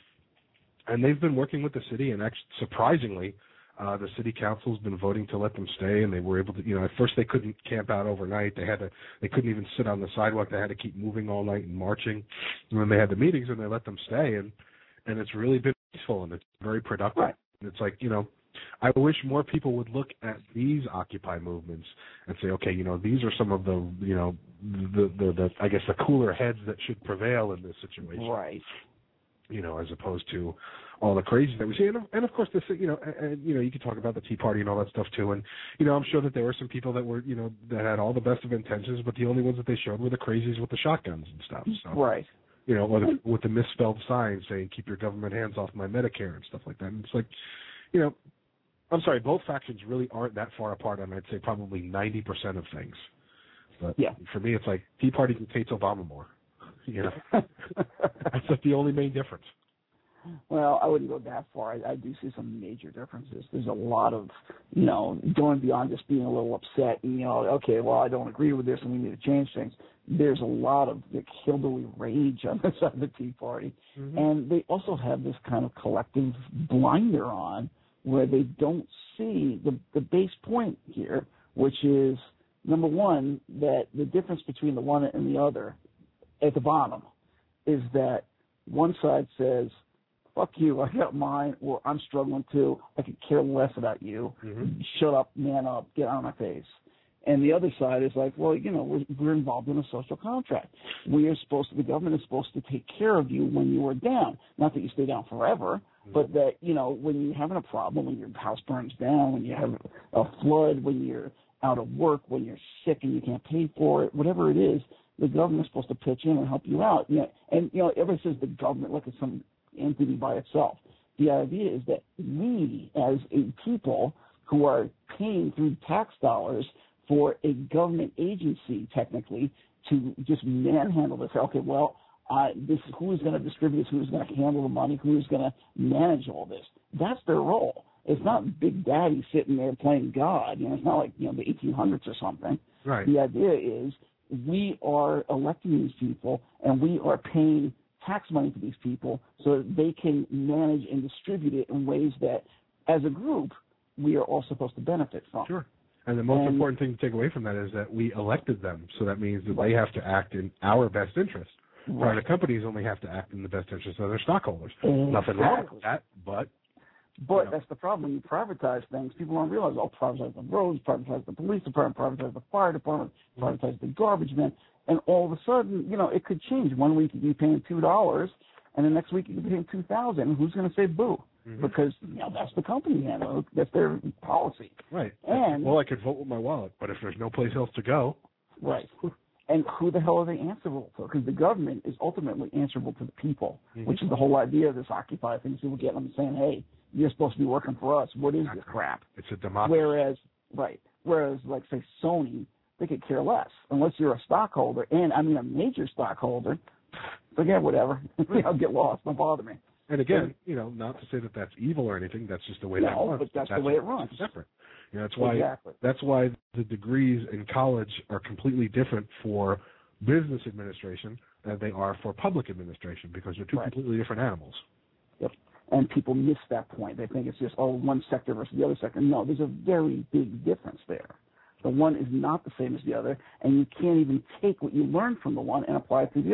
and they've been working with the city, and actually, surprisingly, Uh, the city council's been voting to let them stay, and they were able to, you know, at first they couldn't camp out overnight. They had to, they couldn't even sit on the sidewalk. They had to keep moving all night and marching. And when they had the meetings, and they let them stay, and, and it's really been peaceful, and it's very productive. Right. And it's like, you know, I wish more people would look at these Occupy movements and say, okay, you know, these are some of the, you know, the, the, the I guess the cooler heads that should prevail in this situation. Right. You know, as opposed to all the crazy that we see. And, and of course, this, you know, and, you know, you could talk about the Tea Party and all that stuff too. And, you know, I'm sure that there were some people that were, you know, that had all the best of intentions, but the only ones that they showed were the crazies with the shotguns and stuff. So, right. You know, or the, with the misspelled signs saying, keep your government hands off my Medicare and stuff like that. And it's like, you know, I'm sorry, both factions really aren't that far apart on, I'd say, probably ninety percent of things. But yeah. for me, it's like Tea Party hates Obama more. You know, that's like the only main difference. Well, I wouldn't go that far. I, I do see some major differences. There's a lot of, you know, going beyond just being a little upset and, you know, okay, well, I don't agree with this and we need to change things. There's a lot of the hillbilly rage on the side of the Tea Party. Mm-hmm. And they also have this kind of collective blinder on where they don't see the, the base point here, which is, number one, that the difference between the one and the other at the bottom is that one side says, fuck you, I got mine, or I'm struggling too, I could care less about you, mm-hmm. shut up, man up, get out of my face. And the other side is like, well, you know, we're, we're involved in a social contract. We are supposed to, the government is supposed to take care of you when you are down. Not that you stay down forever, mm-hmm. but that, you know, when you're having a problem, when your house burns down, when you have a flood, when you're out of work, when you're sick and you can't pay for it, whatever it is, the government is supposed to pitch in and help you out. You know, and, you know, everybody says the government, look at some entity by itself. The idea is that we, as a people who are paying through tax dollars for a government agency, technically, to just manhandle this. Okay, well, uh, this who's going to distribute this, who's going to handle the money, who's going to manage all this. That's their role. It's not Big Daddy sitting there playing God. You know, it's not like, you know, the eighteen hundreds or something. Right. The idea is we are electing these people, and we are paying tax money to these people so that they can manage and distribute it in ways that, as a group, we are all supposed to benefit from. Sure. And the most and, important thing to take away from that is that we elected them, so that means that right. they have to act in our best interest. Right. Private companies only have to act in the best interest of their stockholders. Exactly. Nothing wrong with that, but... But you know. That's the problem. When you privatize things, people don't realize, oh, privatize the roads, privatize the police department, privatize the fire department, privatize the garbage men, and all of a sudden, you know, it could change. One week you could be paying two dollars, and the next week you could be paying two thousand dollars. Who's going to say boo? Mm-hmm. Because, you know, that's the company handle. That's their policy. Right. And well, I could vote with my wallet, but if there's no place else to go. Right. And who the hell are they answerable to? Because the government is ultimately answerable to the people, mm-hmm. which is the whole idea of this Occupy thing. People get them saying, hey, you're supposed to be working for us. What is this crap? It's a democracy. Whereas, right, whereas, like, say, Sony, they could care less. Unless you're a stockholder, and, I mean, a major stockholder, forget whatever. I'll get lost. Don't bother me. And again, you know, not to say that that's evil or anything. That's just the way no, that runs. but that's, that's the way it runs. Separate. You know, that's why. Exactly. That's why the degrees in college are completely different for business administration than they are for public administration, because they're two right. completely different animals. Yep. And people miss that point. They think it's just, oh, one sector versus the other sector. No, there's a very big difference there. The one is not the same as the other, and you can't even take what you learned from the one and apply it to the other.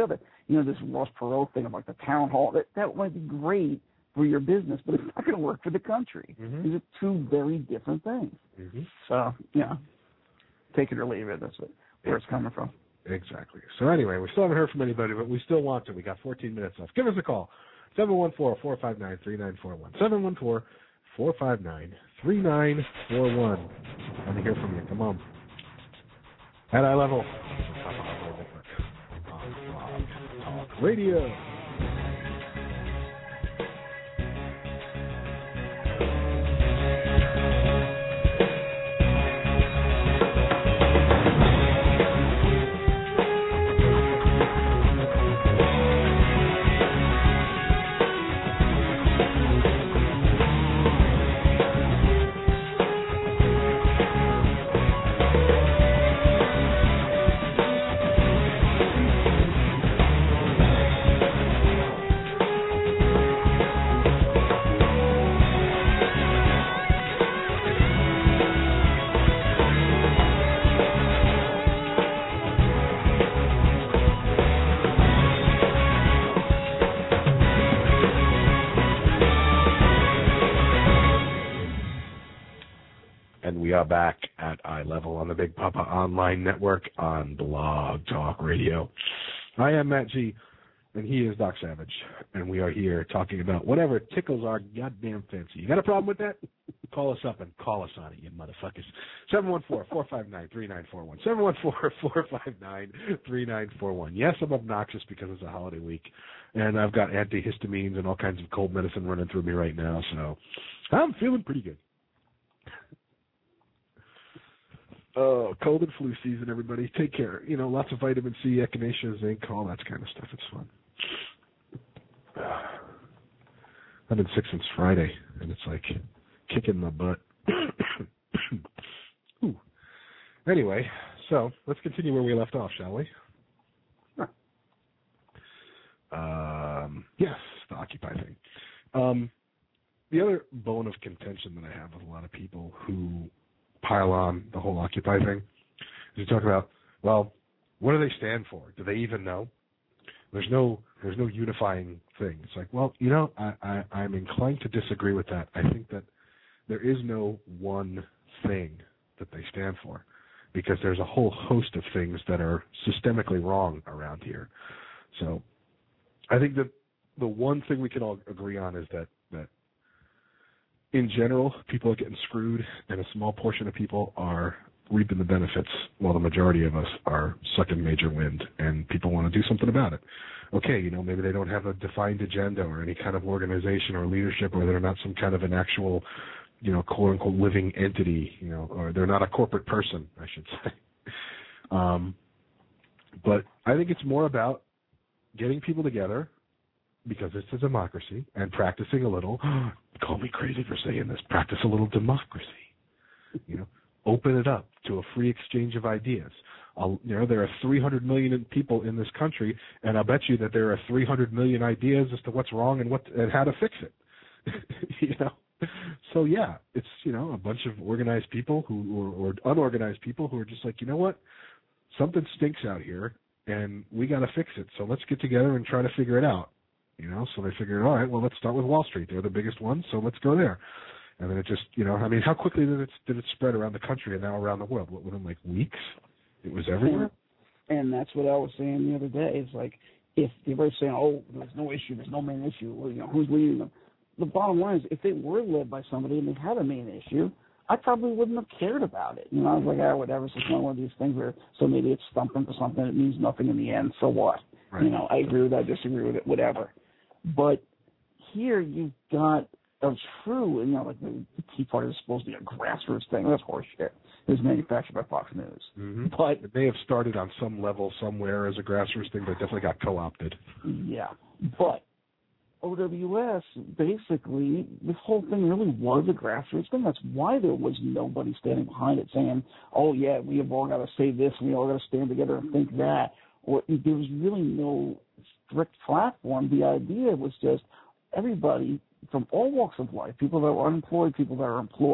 you know, this Ross Perot thing about the town hall, that, that might be great for your business, but it's not going to work for the country. Mm-hmm. These are two very different things. Mm-hmm. So, yeah, take it or leave it. That's where it's coming from. Exactly. So anyway, we still haven't heard from anybody, but we still want to. We got fourteen minutes left. Give us a call, seven one four, four five nine, three nine four one, seven one four, four five nine, three nine four one. I want to hear from you. Come on. At eye level. Talk Radio. Back at Eye Level on the Big Papa Online Network on Blog Talk Radio. I am Matt G, and he is Doc Savage, and we are here talking about whatever tickles our goddamn fancy. You got a problem with that? Call us up and call us on it, you motherfuckers. seven one four, four five nine, three nine four one. seven one four, four five nine, three nine four one. Yes, I'm obnoxious because it's a holiday week, and I've got antihistamines and all kinds of cold medicine running through me right now, so I'm feeling pretty good. Oh, cold and flu season, everybody. Take care. You know, lots of vitamin C, echinacea, zinc, all that kind of stuff. It's fun. I've been sick since Friday, and it's like kicking my butt. Ooh. Anyway, so let's continue where we left off, shall we? Sure. Um, yes, the Occupy thing. Um, the other bone of contention that I have with a lot of people who pile on the whole Occupy thing is you talk about, well, what do they stand for? Do they even know? There's no there's no unifying thing. It's like, well, you know, I, I, I'm inclined to disagree with that. I think that there is no one thing that they stand for because there's a whole host of things that are systemically wrong around here. So I think that the one thing we can all agree on is that, that in general, people are getting screwed, and a small portion of people are reaping the benefits, while the majority of us are sucking major wind, and people want to do something about it. Okay, you know, maybe they don't have a defined agenda or any kind of organization or leadership, or they're not some kind of an actual, you know, quote-unquote living entity, you know, or they're not a corporate person, I should say. Um, but I think it's more about getting people together, because it's a democracy, and practicing a little, call me crazy for saying this, practice a little democracy. You know, open it up to a free exchange of ideas. I'll, you know, there are three hundred million people in this country, and I'll bet you that there are three hundred million ideas as to what's wrong and what and how to fix it. You know, so yeah, it's, you know, a bunch of organized people who or, or unorganized people who are just like, you know what, something stinks out here, and we got to fix it. So let's get together and try to figure it out. You know, so they figured, all right, well, let's start with Wall Street. They're the biggest one, so let's go there. And then it just, you know, I mean, how quickly did it did it spread around the country and now around the world? What, within like weeks? It was everywhere. And that's what I was saying the other day. It's like, if everybody's saying, oh, there's no issue, there's no main issue, well, you know, who's leading them? The bottom line is, if they were led by somebody and they had a main issue, I probably wouldn't have cared about it. You know, I was like, ah, whatever. It's just one of these things where some idiot's stumping for something. It means nothing in the end. So what? Right. You know, I agree with that, disagree with it, whatever. But here you've got a true, you know, like the Tea Party is supposed to be a grassroots thing. That's horseshit. It was manufactured by Fox News. Mm-hmm. But it may have started on some level somewhere as a grassroots thing, but it definitely got co-opted. Yeah. But O W S, basically, this whole thing really was a grassroots thing. That's why there was nobody standing behind it saying, oh, yeah, we have all got to say this and we all got to stand together and think that. Or there was really no strict platform. The idea was just everybody from all walks of life, people that were unemployed, people that are employed,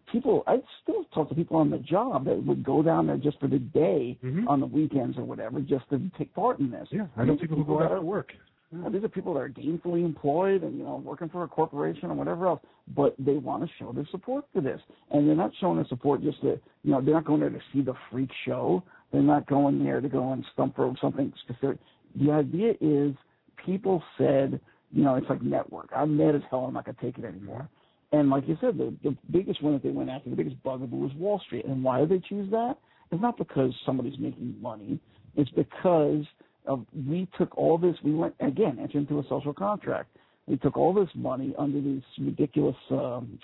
people, I still talk to people on the job that would go down there just for the day mm-hmm. on the weekends or whatever, just to take part in this. Yeah, I know people, people who go out to to work. Yeah, these are people that are gainfully employed and, you know, working for a corporation or whatever else, but they want to show their support for this. And they're not showing their support just to, you know, they're not going there to see the freak show. They're not going there to go and stump for something specific. The idea is people said, you know, it's like network. I'm mad as hell. I'm not going to take it anymore. And like you said, the, the biggest one that they went after, the biggest bugaboo was Wall Street. And why did they choose that? It's not because somebody's making money. It's because of, we took all this, we went, again, entered into a social contract. We took all this money under these ridiculous, um,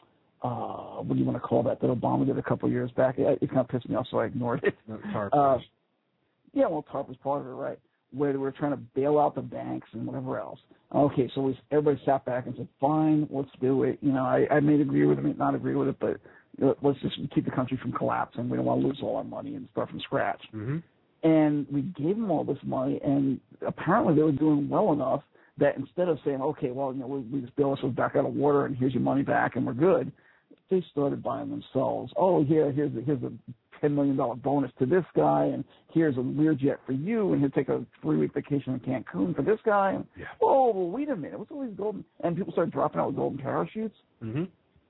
uh, what do you want to call that, that Obama did a couple of years back. It, it kind of pissed me off, so I ignored it. No, TARP. Uh, yeah, well, TARP was part of it, right, where they were trying to bail out the banks and whatever else. Okay, so we, everybody sat back and said, fine, let's do it. You know, I, I may agree with it, may not agree with it, but you know, let's just keep the country from collapsing. We don't want to lose all our money and start from scratch. Mm-hmm. And we gave them all this money, and apparently they were doing well enough that instead of saying, okay, well, you know, we, we just bail ourselves back out of water and here's your money back and we're good, they started buying themselves. Oh, here, here's a, here's a ten million dollars bonus to this guy, and here's a Learjet for you, and he'll take a three-week vacation in Cancun for this guy. And, yeah. oh, well, wait a minute. What's all these golden? And people started dropping out with golden parachutes. Mm-hmm.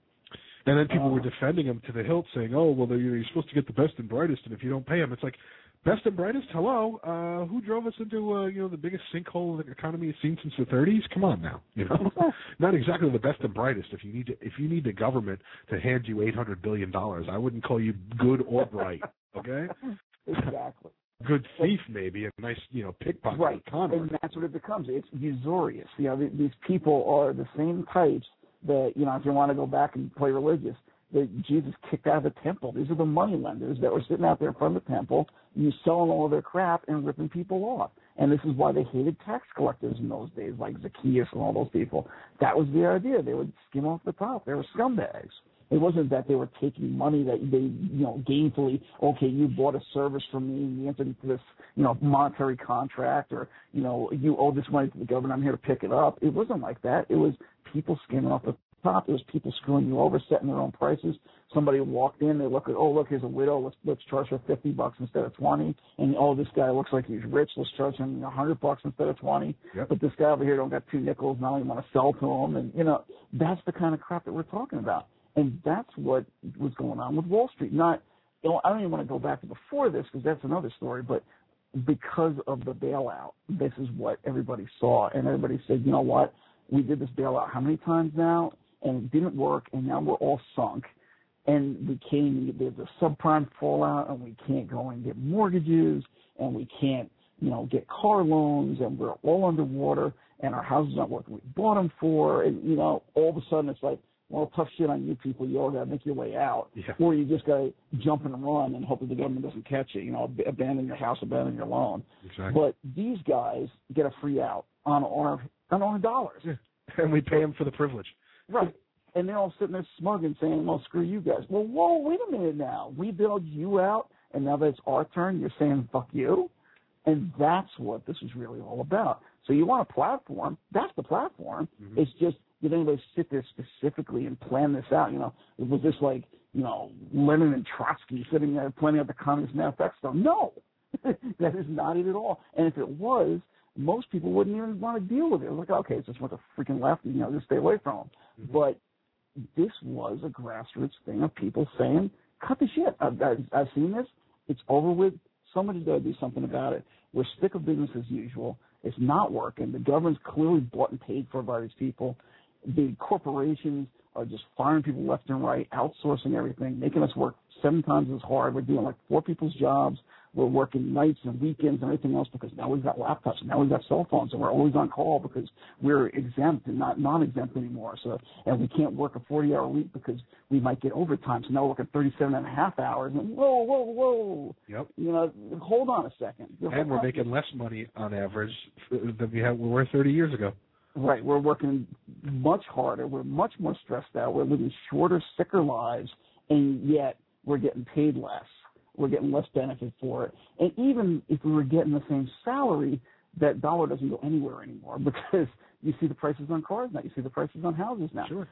And then people uh, were defending him to the hilt, saying, oh, well, you're supposed to get the best and brightest, and if you don't pay them, it's like, best and brightest? Hello? Uh, who drove us into, uh, you know, the biggest sinkhole the economy has seen since the thirties? Come on now, you know? Not exactly the best and brightest. If you need to, if you need the government to hand you eight hundred billion dollars, I wouldn't call you good or bright, okay? Exactly. Good thief, maybe, a nice, you know, pickpocket. Right, convert. and that's what it becomes. It's usurious. You know, these people are the same types that, you know, if you want to go back and play religious, that Jesus kicked out of the temple. These are the money lenders that were sitting out there in front of the temple, you selling all their crap and ripping people off. And this is why they hated tax collectors in those days, like Zacchaeus and all those people. That was the idea. They would skim off the top. They were scumbags. It wasn't that they were taking money that they, you know, gainfully, okay, you bought a service from me and you entered into this, you know, monetary contract, or, you know, you owe this money to the government, I'm here to pick it up. It wasn't like that. It was people skimming off the top. It was people screwing you over, setting their own prices. Somebody walked in, they look at, oh, look, here's a widow, let's let's charge her fifty bucks instead of twenty. And, oh, this guy looks like he's rich, let's charge him a hundred bucks instead of twenty. Yep. But this guy over here don't got two nickels, now you want to sell to him. And, you know, that's the kind of crap that we're talking about. And that's what was going on with Wall Street. Not, you know, I don't even want to go back to before this because that's another story, but because of the bailout, this is what everybody saw. And everybody said, you know what, we did this bailout how many times now? And it didn't work, and now we're all sunk. And we can't, there's a subprime fallout, and we can't go and get mortgages, and we can't, you know, get car loans, and we're all underwater, and our houses aren't worth what we bought them for. And, you know, all of a sudden it's like, well, tough shit on you people. You all got to make your way out. Yeah. Or you just got to jump and run and hope that the government doesn't catch you. You know, ab- abandon your house, abandon your loan. Exactly. But these guys get a free out on our, on our dollars. Yeah. And we pay them for the privilege. Right. And they're all sitting there smug and saying, well, screw you guys. Well, whoa, wait a minute now. We bailed you out, and now that it's our turn, you're saying fuck you? And that's what this is really all about. So you want a platform. That's the platform. Mm-hmm. It's just, did anybody sit there specifically and plan this out? You know, was this like, you know, Lenin and Trotsky sitting there planning out the Communist Manifesto? No, that is not it at all. And if it was, most people wouldn't even want to deal with it. It was like, okay, it's just what the freaking left, you know, just stay away from them. Mm-hmm. But this was a grassroots thing of people saying, cut the shit. I've, I've, I've seen this. It's over with. Somebody's got to do something about it. We're sick of business as usual. It's not working. The government's clearly bought and paid for by these people. The corporations are just firing people left and right, outsourcing everything, making us work seven times as hard. We're doing like four people's jobs. We're working nights and weekends and everything else because now we've got laptops and now we've got cell phones and we're always on call because we're exempt and not non-exempt anymore. So, and we can't work a forty-hour week because we might get overtime. So now we're working thirty-seven and a half hours. And whoa, whoa, whoa. Yep. You know, hold on a second. And we're making less money on average than we had we were thirty years ago. Right. We're working much harder. We're much more stressed out. We're living shorter, sicker lives, and yet we're getting paid less. We're getting less benefit for it. And even if we were getting the same salary, that dollar doesn't go anywhere anymore because you see the prices on cars now. You see the prices on houses now. Sure.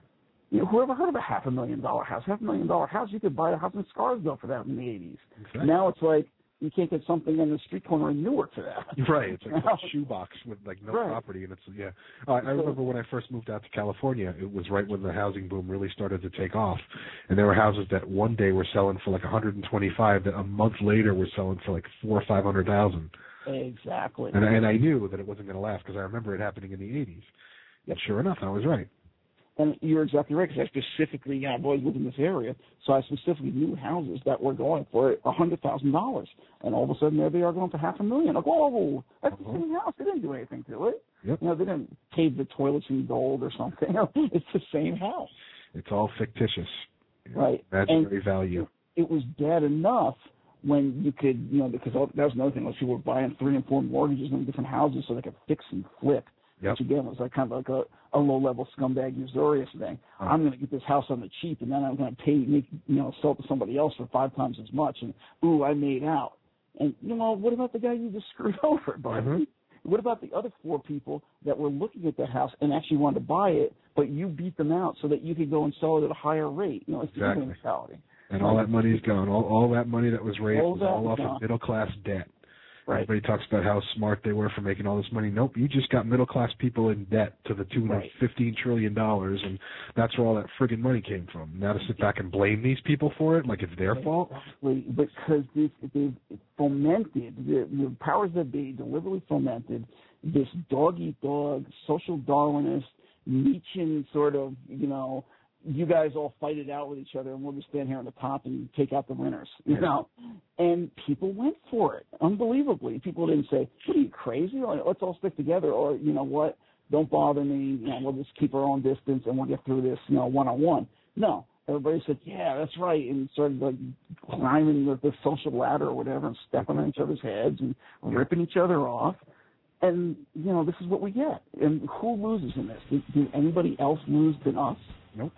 You know, whoever heard of a half a million dollar house? Half a million dollar house, you could buy a house in Scarsdale for that in the eighties. Exactly. Now it's like you can't get something on the street corner in Newark for that. Right. It's like a shoebox with like no right. property, and it's yeah. Uh, I remember when I first moved out to California, it was right when the housing boom really started to take off, and there were houses that one day were selling for like one hundred twenty-five, that a month later were selling for like four or five hundred thousand. Exactly. And, and I knew that it wasn't going to last because I remember it happening in the eighties. And sure enough, I was right. And you're exactly right, because I specifically, you know, I've always lived in this area, so I specifically knew houses that were going for one hundred thousand dollars. And all of a sudden, there they are going for half a million. Like, whoa, that's uh-huh. the same house. They didn't do anything to it. Yep. You know, they didn't pave the toilets in gold or something. It's the same house. It's all fictitious. You know, right. Imaginary and value. It was bad enough when you could, you know, because that was another thing. Like people were buying three and four mortgages on different houses so they could fix and flip. Yep. Which again was like kind of like a, a low-level scumbag usurious thing. Oh. I'm going to get this house on the cheap, and then I'm going to pay, make, you know, sell it to somebody else for five times as much. And ooh, I made out. And you know, what about the guy you just screwed over, buddy? Mm-hmm. What about the other four people that were looking at the house and actually wanted to buy it, but you beat them out so that you could go and sell it at a higher rate? You know, it's exactly. the mentality. And all that money's gone. All all that money that was raised all was all off gone. of middle-class debt. Right. Everybody talks about how smart they were for making all this money. Nope, you just got middle-class people in debt to the tune right. of fifteen trillion dollars, and that's where all that friggin' money came from. Now to sit back and blame these people for it, like it's their exactly. fault? Because they've, they've fomented, the, the powers that be deliberately fomented this dog-eat-dog, social Darwinist, Nietzschean sort of, you know, you guys all fight it out with each other, and we'll just stand here on the top and take out the winners, you yeah. know. And people went for it, unbelievably. People didn't say, what are you, crazy? Or, let's all stick together. Or, you know what, don't bother me. You know, we'll just keep our own distance, and we'll get through this, you know, one-on-one. No. Everybody said, yeah, that's right, and started like climbing the, the social ladder or whatever and stepping on each other's heads and ripping each other off. And, you know, this is what we get. And who loses in this? Did, did anybody else lose than us? Nope.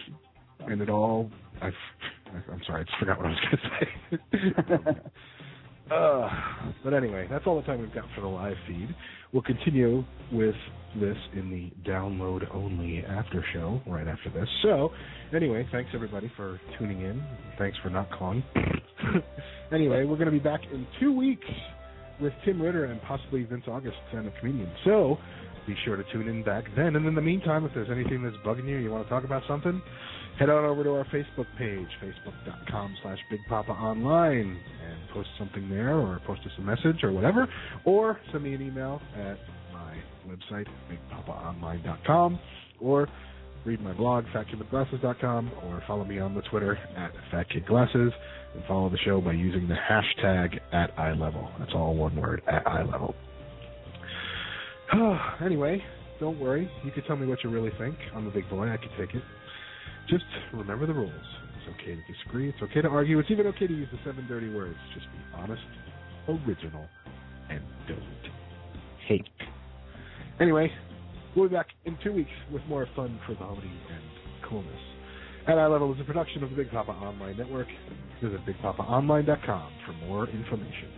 And it all, I've, I'm sorry, I just forgot what I was going to say. uh, but anyway, that's all the time we've got for the live feed. We'll continue with this in the download-only after show right after this. So, anyway, thanks everybody for tuning in. Thanks for not calling. Anyway, we're going to be back in two weeks with Tim Ritter and possibly Vince August, stand-up comedian. So, be sure to tune in back then. And in the meantime, if there's anything that's bugging you, you want to talk about something, head on over to our Facebook page, facebook.com slash Big Papa Online, and post something there, or post us a message or whatever, or send me an email at my website, big papa online dot com, or read my blog, fat kid with glasses dot com, or follow me on the Twitter at fat kid glasses, and follow the show by using the hashtag at eye level. That's all one word, at eye level. Anyway, don't worry. You can tell me what you really think. I'm a big boy. I can take it. Just remember the rules. It's okay to disagree. It's okay to argue. It's even okay to use the seven dirty words. Just be honest, original, and don't hate. Anyway, we'll be back in two weeks with more fun, frivolity, and coolness. At Eye Level is a production of the Big Papa Online Network. Visit big papa online dot com for more information.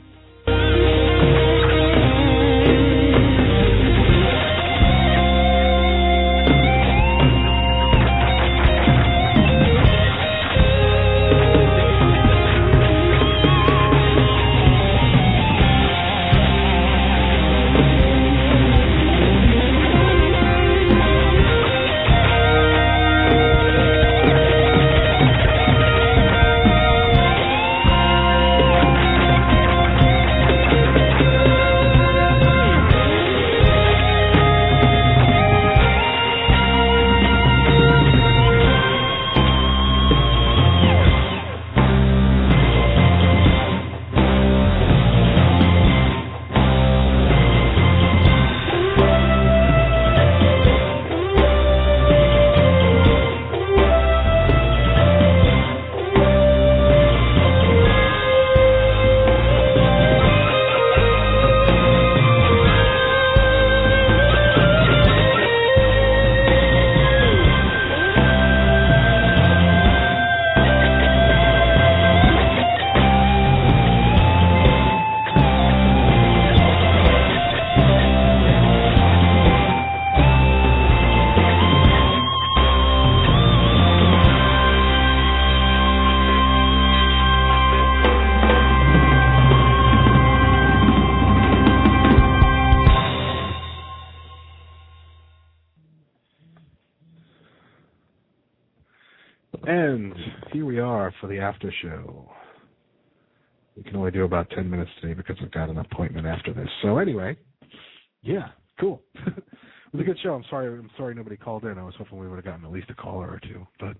And here we are for the after show. We can only do about ten minutes today because I've got an appointment after this. So anyway, yeah, cool. It was a good show. I'm sorry. I'm sorry nobody called in. I was hoping we would have gotten at least a caller or two. But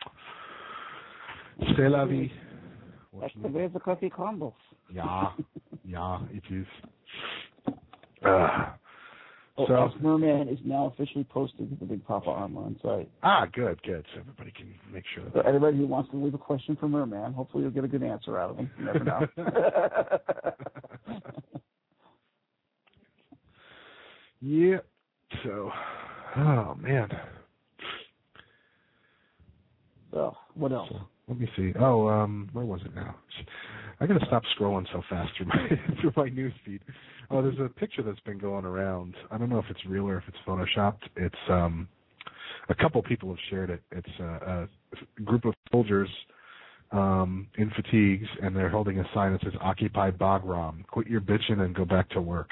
c'est la vie. That's the way of the coffee crumbles. Yeah, yeah, it is. Uh, oh, so, Ask Merman is now officially posted to the Big Papa Online site. Ah, good, good. So everybody can make sure. So anybody who wants to leave a question for Merman, hopefully you'll get a good answer out of him. You never know. Yeah. So, oh man. So, what else? So, let me see. Oh, um, where was it now? I gotta stop scrolling so fast through my through my news feed. Oh, there's a picture that's been going around. I don't know if it's real or if it's photoshopped. It's um, a couple people have shared it. It's a, a group of soldiers um, in fatigues, and they're holding a sign that says "Occupy Bagram. Quit your bitching and go back to work."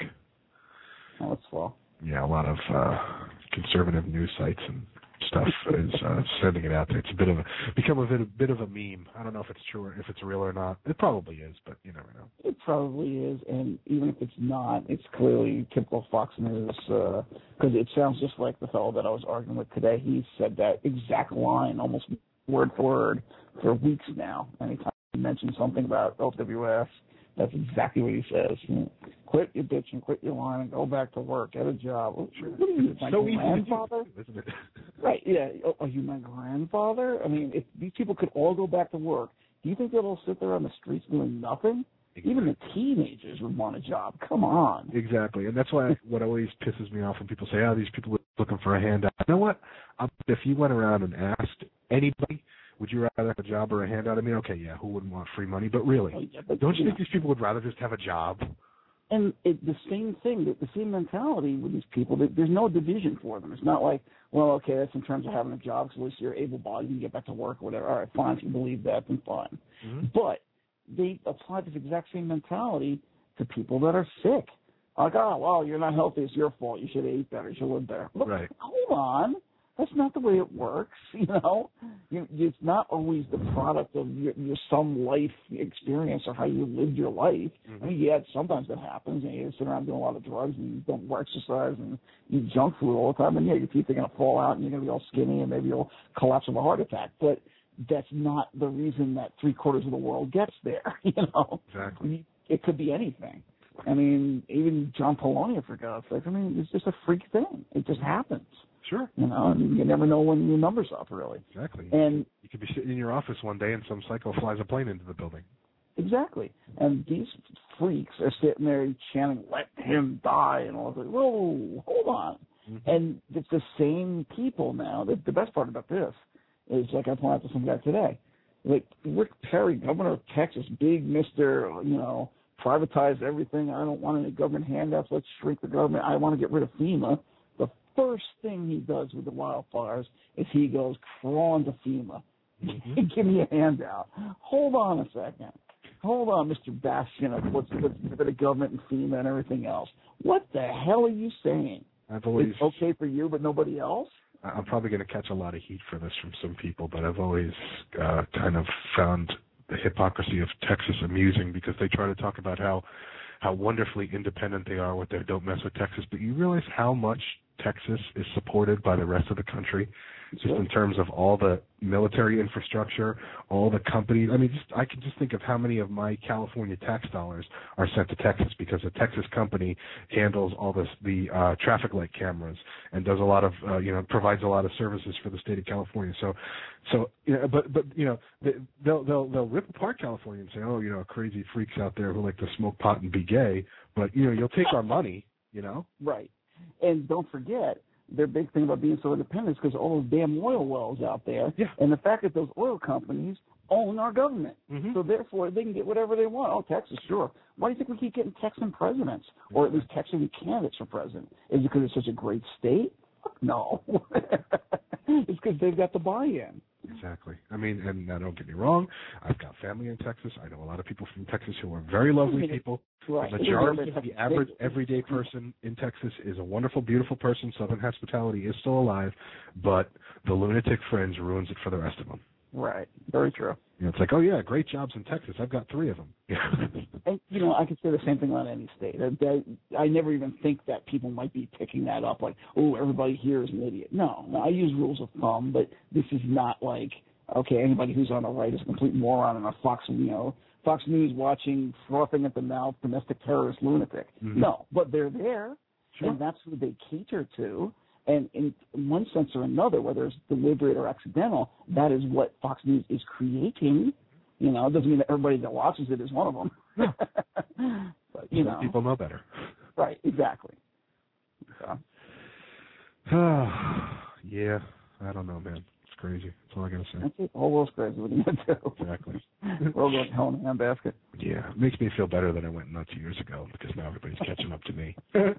Oh, that's well. Yeah, a lot of uh, conservative news sites and stuff is uh, sending it out there. It's a bit of a become a bit, a bit of a meme. I don't know if it's true or if it's real or not. It probably is, but you never know. It probably is, and even if it's not, it's clearly typical Fox News because uh, it sounds just like the fellow that I was arguing with today. He said that exact line almost word for word for weeks now. Anytime he mentions something about L W S, that's exactly what he says. Quit your bitching, quit your lying, and go back to work, get a job. What are you, my so grandfather? Easy, isn't it? Right, yeah. Oh, are you my grandfather? I mean, if these people could all go back to work, do you think they'll all sit there on the streets doing nothing? Exactly. Even the teenagers would want a job. Come on. Exactly, and that's why what always pisses me off when people say, oh, these people are looking for a handout. You know what? Um, if you went around and asked anybody, would you rather have a job or a handout? I mean, okay, yeah, who wouldn't want free money? But really, oh, yeah, but, don't you, you think know, these people would rather just have a job? And it, the same thing, the, the same mentality with these people. There's no division for them. It's not like, well, okay, that's in terms of having a job, because at least you're able-bodied, you can get back to work or whatever. All right, fine, if you believe that, then fine. Mm-hmm. But they apply this exact same mentality to people that are sick. Like, oh, well, you're not healthy, it's your fault. You should have ate better. You should live better. Look, right. Hold on. That's not the way it works, you know. You, it's not always the product of your, your some life experience or how you lived your life. Mm-hmm. I mean, yeah, sometimes that happens. And you sit around doing a lot of drugs and you don't exercise and eat junk food all the time. And yeah, your teeth are going to fall out and you're going to be all skinny and maybe you'll collapse of a heart attack. But that's not the reason that three quarters of the world gets there, you know. Exactly. It could be anything. I mean, even John Polonia, for God's sake. I mean, it's just a freak thing. It just happens. Sure. You know, and you never know when your number's up, really. Exactly. And you could be sitting in your office one day and some psycho flies a plane into the building. Exactly. And these freaks are sitting there chanting, let him die, and all that. Whoa, hold on. Mm-hmm. And it's the same people now. The, the best part about this is, like I pointed out to some guy today, like Rick Perry, governor of Texas, big Mister, you know, privatize everything. I don't want any government handouts. Let's shrink the government. I want to get rid of FEMA. The first thing he does with the wildfires is he goes crawling to FEMA. Mm-hmm. Give me a handout. Hold on a second. Hold on, Mister Bastion of what's the government and FEMA and everything else. What the hell are you saying? I've always, it's okay for you, but nobody else? I'm probably going to catch a lot of heat for this from some people, but I've always uh, kind of found the hypocrisy of Texas amusing because they try to talk about how how wonderfully independent they are with their don't mess with Texas, but you realize how much Texas is supported by the rest of the country, just in terms of all the military infrastructure, all the companies. I mean, just I can just think of how many of my California tax dollars are sent to Texas because a Texas company handles all this, the uh, traffic light cameras and does a lot of, uh, you know, provides a lot of services for the state of California. So, so, you know, but, but, you know, they, they'll, they'll, they'll rip apart California and say, oh, you know, crazy freaks out there who like to smoke pot and be gay, but, you know, you'll take our money, you know? Right. And don't forget, their big thing about being so independent is because all those damn oil wells out there, yeah. and the fact that those oil companies own our government. Mm-hmm. So therefore, they can get whatever they want. Oh, Texas, sure. Why do you think we keep getting Texan presidents, or at least Texan candidates for president? Is it because it's such a great state? No. It's because they've got the buy-in. Exactly. I mean, and now don't get me wrong, I've got family in Texas. I know a lot of people from Texas who are very lovely people. Right. The majority of the average everyday person in Texas is a wonderful, beautiful person. Southern hospitality is still alive, but the lunatic fringe ruins it for the rest of them. Right. Very true. You know, it's like, oh yeah, great jobs in Texas. I've got three of them. And you know, I could say the same thing about any state. I, I, I never even think that people might be picking that up. Like, oh, everybody here is an idiot. No, no. I use rules of thumb, but this is not like, okay, anybody who's on the right is a complete moron and a Fox, you know, Fox News watching, frothing at the mouth, domestic terrorist lunatic. Mm-hmm. No, but they're there, sure. And that's who they cater to. And in one sense or another, whether it's deliberate or accidental, that is what Fox News is creating. You know, it doesn't mean that everybody that watches it is one of them. No. But, you Some know. people know better. Right, exactly. So. Yeah, I don't know, man. It's crazy. That's all I got to say. That's it. The whole world's crazy. What are you going to do? Exactly. We're all going to hell in a handbasket. Yeah, it makes me feel better than I went nuts years ago because now everybody's catching up to me.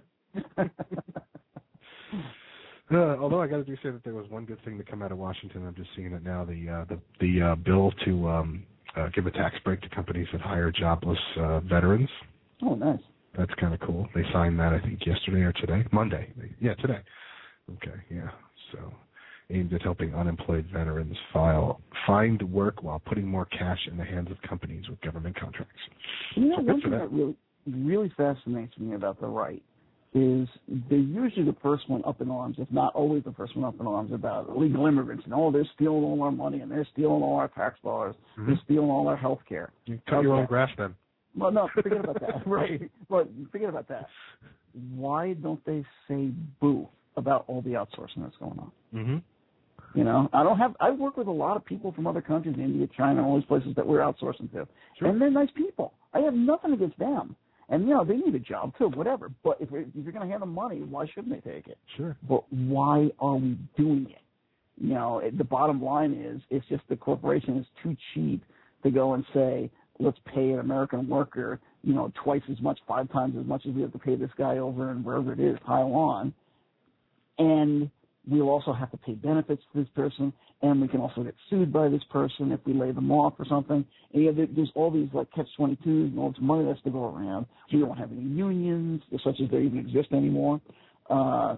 Uh, although I got to do say that there was one good thing to come out of Washington. I'm just seeing it now. The uh, the the uh, bill to um, uh, give a tax break to companies that hire jobless uh, veterans. Oh, nice. That's kind of cool. They signed that I think yesterday or today, Monday. Yeah, today. Okay, yeah. So aimed at helping unemployed veterans file find work while putting more cash in the hands of companies with government contracts. You know, so one thing that. that really really fascinates me about the right is they're usually the first one up in arms, if not always the first one up in arms about illegal immigrants. And, oh, they're stealing all our money, and they're stealing all our tax dollars. Mm-hmm. They're stealing all our health care. You cut your own grass then. Well, no, forget about that. Right. But forget about that. Why don't they say boo about all the outsourcing that's going on? Mm-hmm. You know, I don't have, I work with a lot of people from other countries, India, China, all these places that we're outsourcing to. Sure. And they're nice people. I have nothing against them. And, you know, they need a job, too, whatever. But if, if you're going to hand them money, why shouldn't they take it? Sure. But why are we doing it? You know, it, the bottom line is it's just the corporation is too cheap to go and say, let's pay an American worker, you know, twice as much, five times as much as we have to pay this guy over and wherever it is, pile on. And we'll also have to pay benefits to this person, and we can also get sued by this person if we lay them off or something. And you know, there's all these like catch twenty-twos and all this money that's to go around. We don't have any unions, such as they even exist anymore. Uh,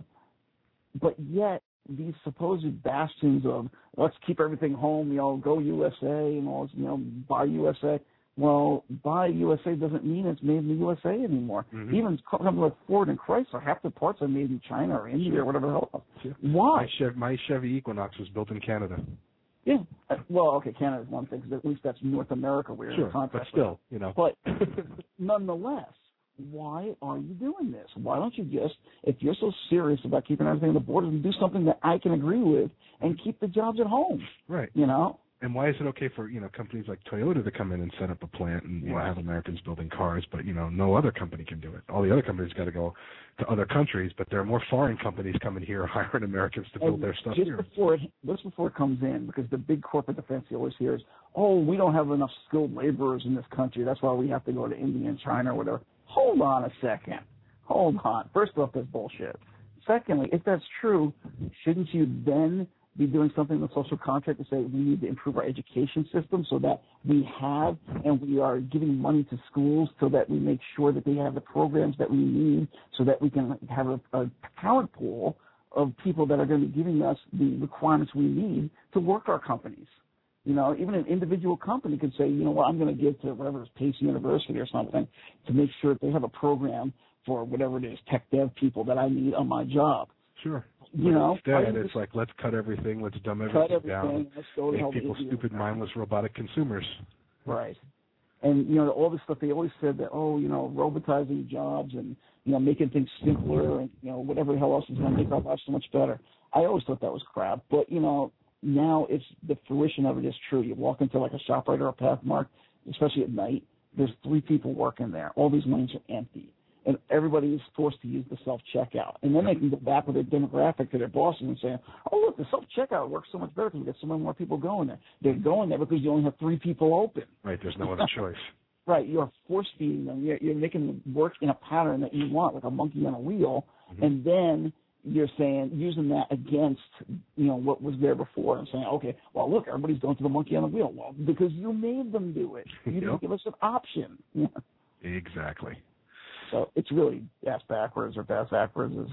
but yet these supposed bastions of let's keep everything home, you know, go U S A and all this, you know, buy U S A. Well, buy U S A doesn't mean it's made in the U S A anymore. Mm-hmm. Even companies like Ford and Chrysler, half the parts are made in China or India sure. or whatever the hell. Sure. Why? My Chevy, my Chevy Equinox was built in Canada. Yeah. Uh, well, okay, Canada's one thing, because at least that's North America. We're sure, in contact but still, you know. But nonetheless, why are you doing this? Why don't you just, if you're so serious about keeping everything on the borders, and do something that I can agree with and keep the jobs at home? Right. You know? And why is it okay for, you know, companies like Toyota to come in and set up a plant and, you know, have Americans building cars, but, you know, no other company can do it. All the other companies got to go to other countries, but there are more foreign companies coming here hiring Americans to build and their stuff just here. Before it, just before it comes in, because the big corporate defense you always hear is, oh, we don't have enough skilled laborers in this country. That's why we have to go to India and China or whatever. Hold on a second. Hold on. First off, that's bullshit. Secondly, if that's true, shouldn't you then be doing something in the social contract to say we need to improve our education system so that we have and we are giving money to schools so that we make sure that they have the programs that we need so that we can have a, a talent pool of people that are going to be giving us the requirements we need to work our companies. You know, even an individual company could say, you know what, I'm going to give to whatever it's Pace University or something to make sure that they have a program for whatever it is, tech dev people that I need on my job. Sure. You know, instead, it's like, let's cut everything, let's dumb everything, everything down, let's go to make people stupid, mindless, robotic consumers. Right. And, you know, all this stuff, they always said that, oh, you know, robotizing jobs and, you know, making things simpler and, you know, whatever the hell else is going to make our lives so much better. I always thought that was crap. But, you know, now it's the fruition of it is true. You walk into like a ShopRite or a Pathmark, especially at night, there's three people working there. All these lanes are empty. And everybody is forced to use the self-checkout. And then they can go back with their demographic to their bosses and say, oh, look, the self-checkout works so much better because we get so many more people going there. They're going there because you only have three people open. Right, there's no other choice. Right, you're force-feeding them. You're, you're making them work in a pattern that you want, like a monkey on a wheel. Mm-hmm. And then you're saying, using that against, you know, what was there before and saying, okay, well, look, everybody's going to the monkey on the wheel. Well, because you made them do it. You yep. didn't give us an option. Yeah. Exactly. So it's really ass backwards or bass backwards.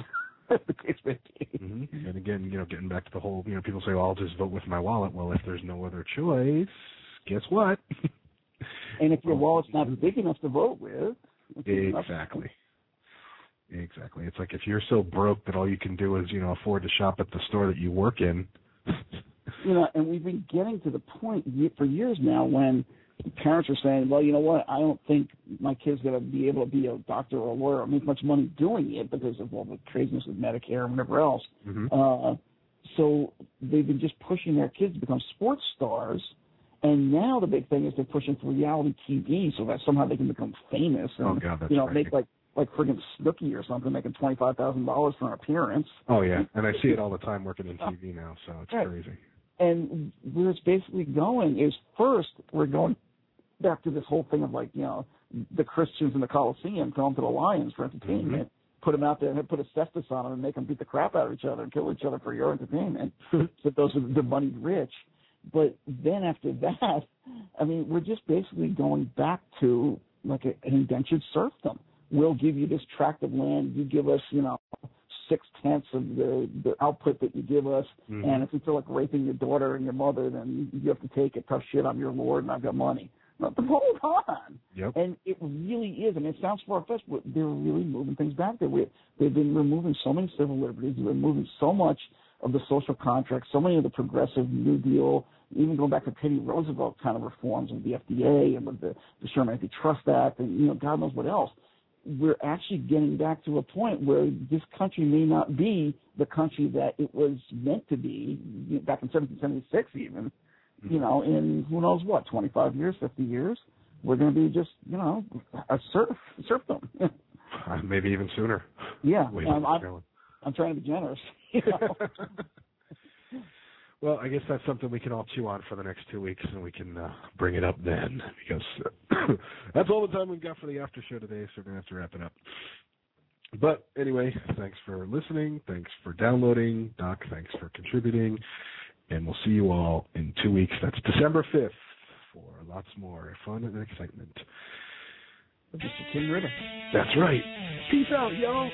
the case may be. Mm-hmm. And again, you know, getting back to the whole, you know, people say, well, I'll just vote with my wallet. Well, if there's no other choice, guess what? And if your wallet's not big enough to vote with. Exactly. Exactly. It's like if you're so broke that all you can do is, you know, afford to shop at the store that you work in. You know, and we've been getting to the point for years now when parents are saying, well, you know what, I don't think my kid's going to be able to be a doctor or a lawyer or make much money doing it because of all the craziness with Medicare and whatever else. Mm-hmm. Uh, so they've been just pushing their kids to become sports stars. And now the big thing is they're pushing for reality T V so that somehow they can become famous and, oh, God, that's you know, right. make like, like friggin' Snooki or something, making twenty-five thousand dollars for an appearance. Oh, yeah. And I see it all the time working in T V now, so it's right. crazy. And where it's basically going is first we're going back to this whole thing of like, you know, the Christians in the Coliseum going to the Lions for entertainment, mm-hmm. put them out there and put a cestus on them and make them beat the crap out of each other and kill each other for your entertainment. So those are the moneyed rich. But then after that, I mean, we're just basically going back to like a, an indentured serfdom. We'll give you this tract of land. You give us, you know, six tenths of the, the output that you give us. Mm-hmm. And if you feel like raping your daughter and your mother, then you have to take it. Tough shit. I'm your lord and I've got money. But hold on. Yep. And it really is. I mean, it sounds far-fetched, but they're really moving things back there. We, they've been removing so many civil liberties. They've been removing so much of the social contract, so many of the progressive New Deal, even going back to Teddy Roosevelt kind of reforms with the F D A and with the, the Sherman Antitrust Act and, you know, God knows what else. We're actually getting back to a point where this country may not be the country that it was meant to be you know, back in seventeen seventy-six even, you know, in who knows what, twenty-five years, fifty years. We're going to be just, you know, a serf, serfdom. Maybe even sooner. Yeah. Um, I'm, I'm trying to be generous. You know? Well, I guess that's something we can all chew on for the next two weeks, and we can uh, bring it up then, because uh, that's all the time we've got for the after show today, so we're going to have to wrap it up. But anyway, thanks for listening. Thanks for downloading. Doc, thanks for contributing. And we'll see you all in two weeks. That's December fifth for lots more fun and excitement. Mister King Ritter. That's right. Peace out, y'all.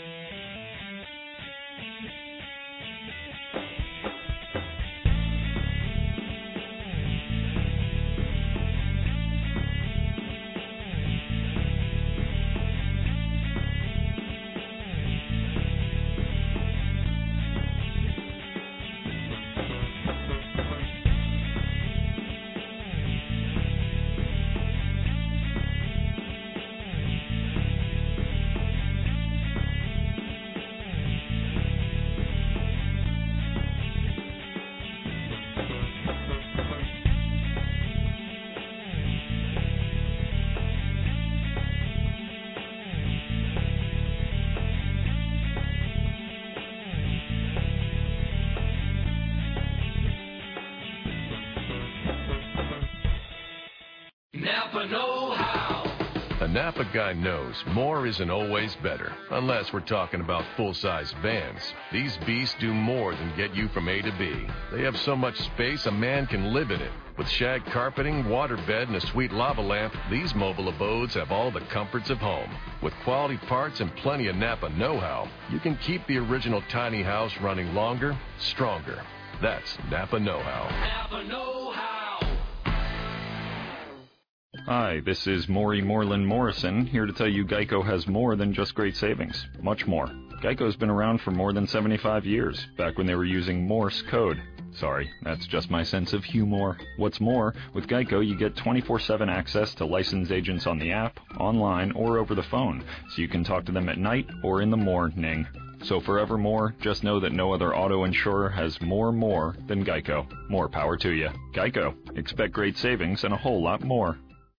Napa guy knows more isn't always better, unless we're talking about full-size vans. These beasts do more than get you from A to B. They have so much space a man can live in it. With shag carpeting, waterbed, and a sweet lava lamp, these mobile abodes have all the comforts of home. With quality parts and plenty of Napa know-how, you can keep the original tiny house running longer, stronger. That's Napa know-how. Napa know-how. Hi, this is Maury Moreland Morrison, here to tell you Geico has more than just great savings. Much more. Geico's been around for more than seventy-five years, back when they were using Morse code. Sorry, that's just my sense of humor. What's more, with Geico you get twenty-four seven access to licensed agents on the app, online, or over the phone, so you can talk to them at night or in the morning. So forevermore, just know that no other auto insurer has more more than Geico. More power to you. Geico. Expect great savings and a whole lot more.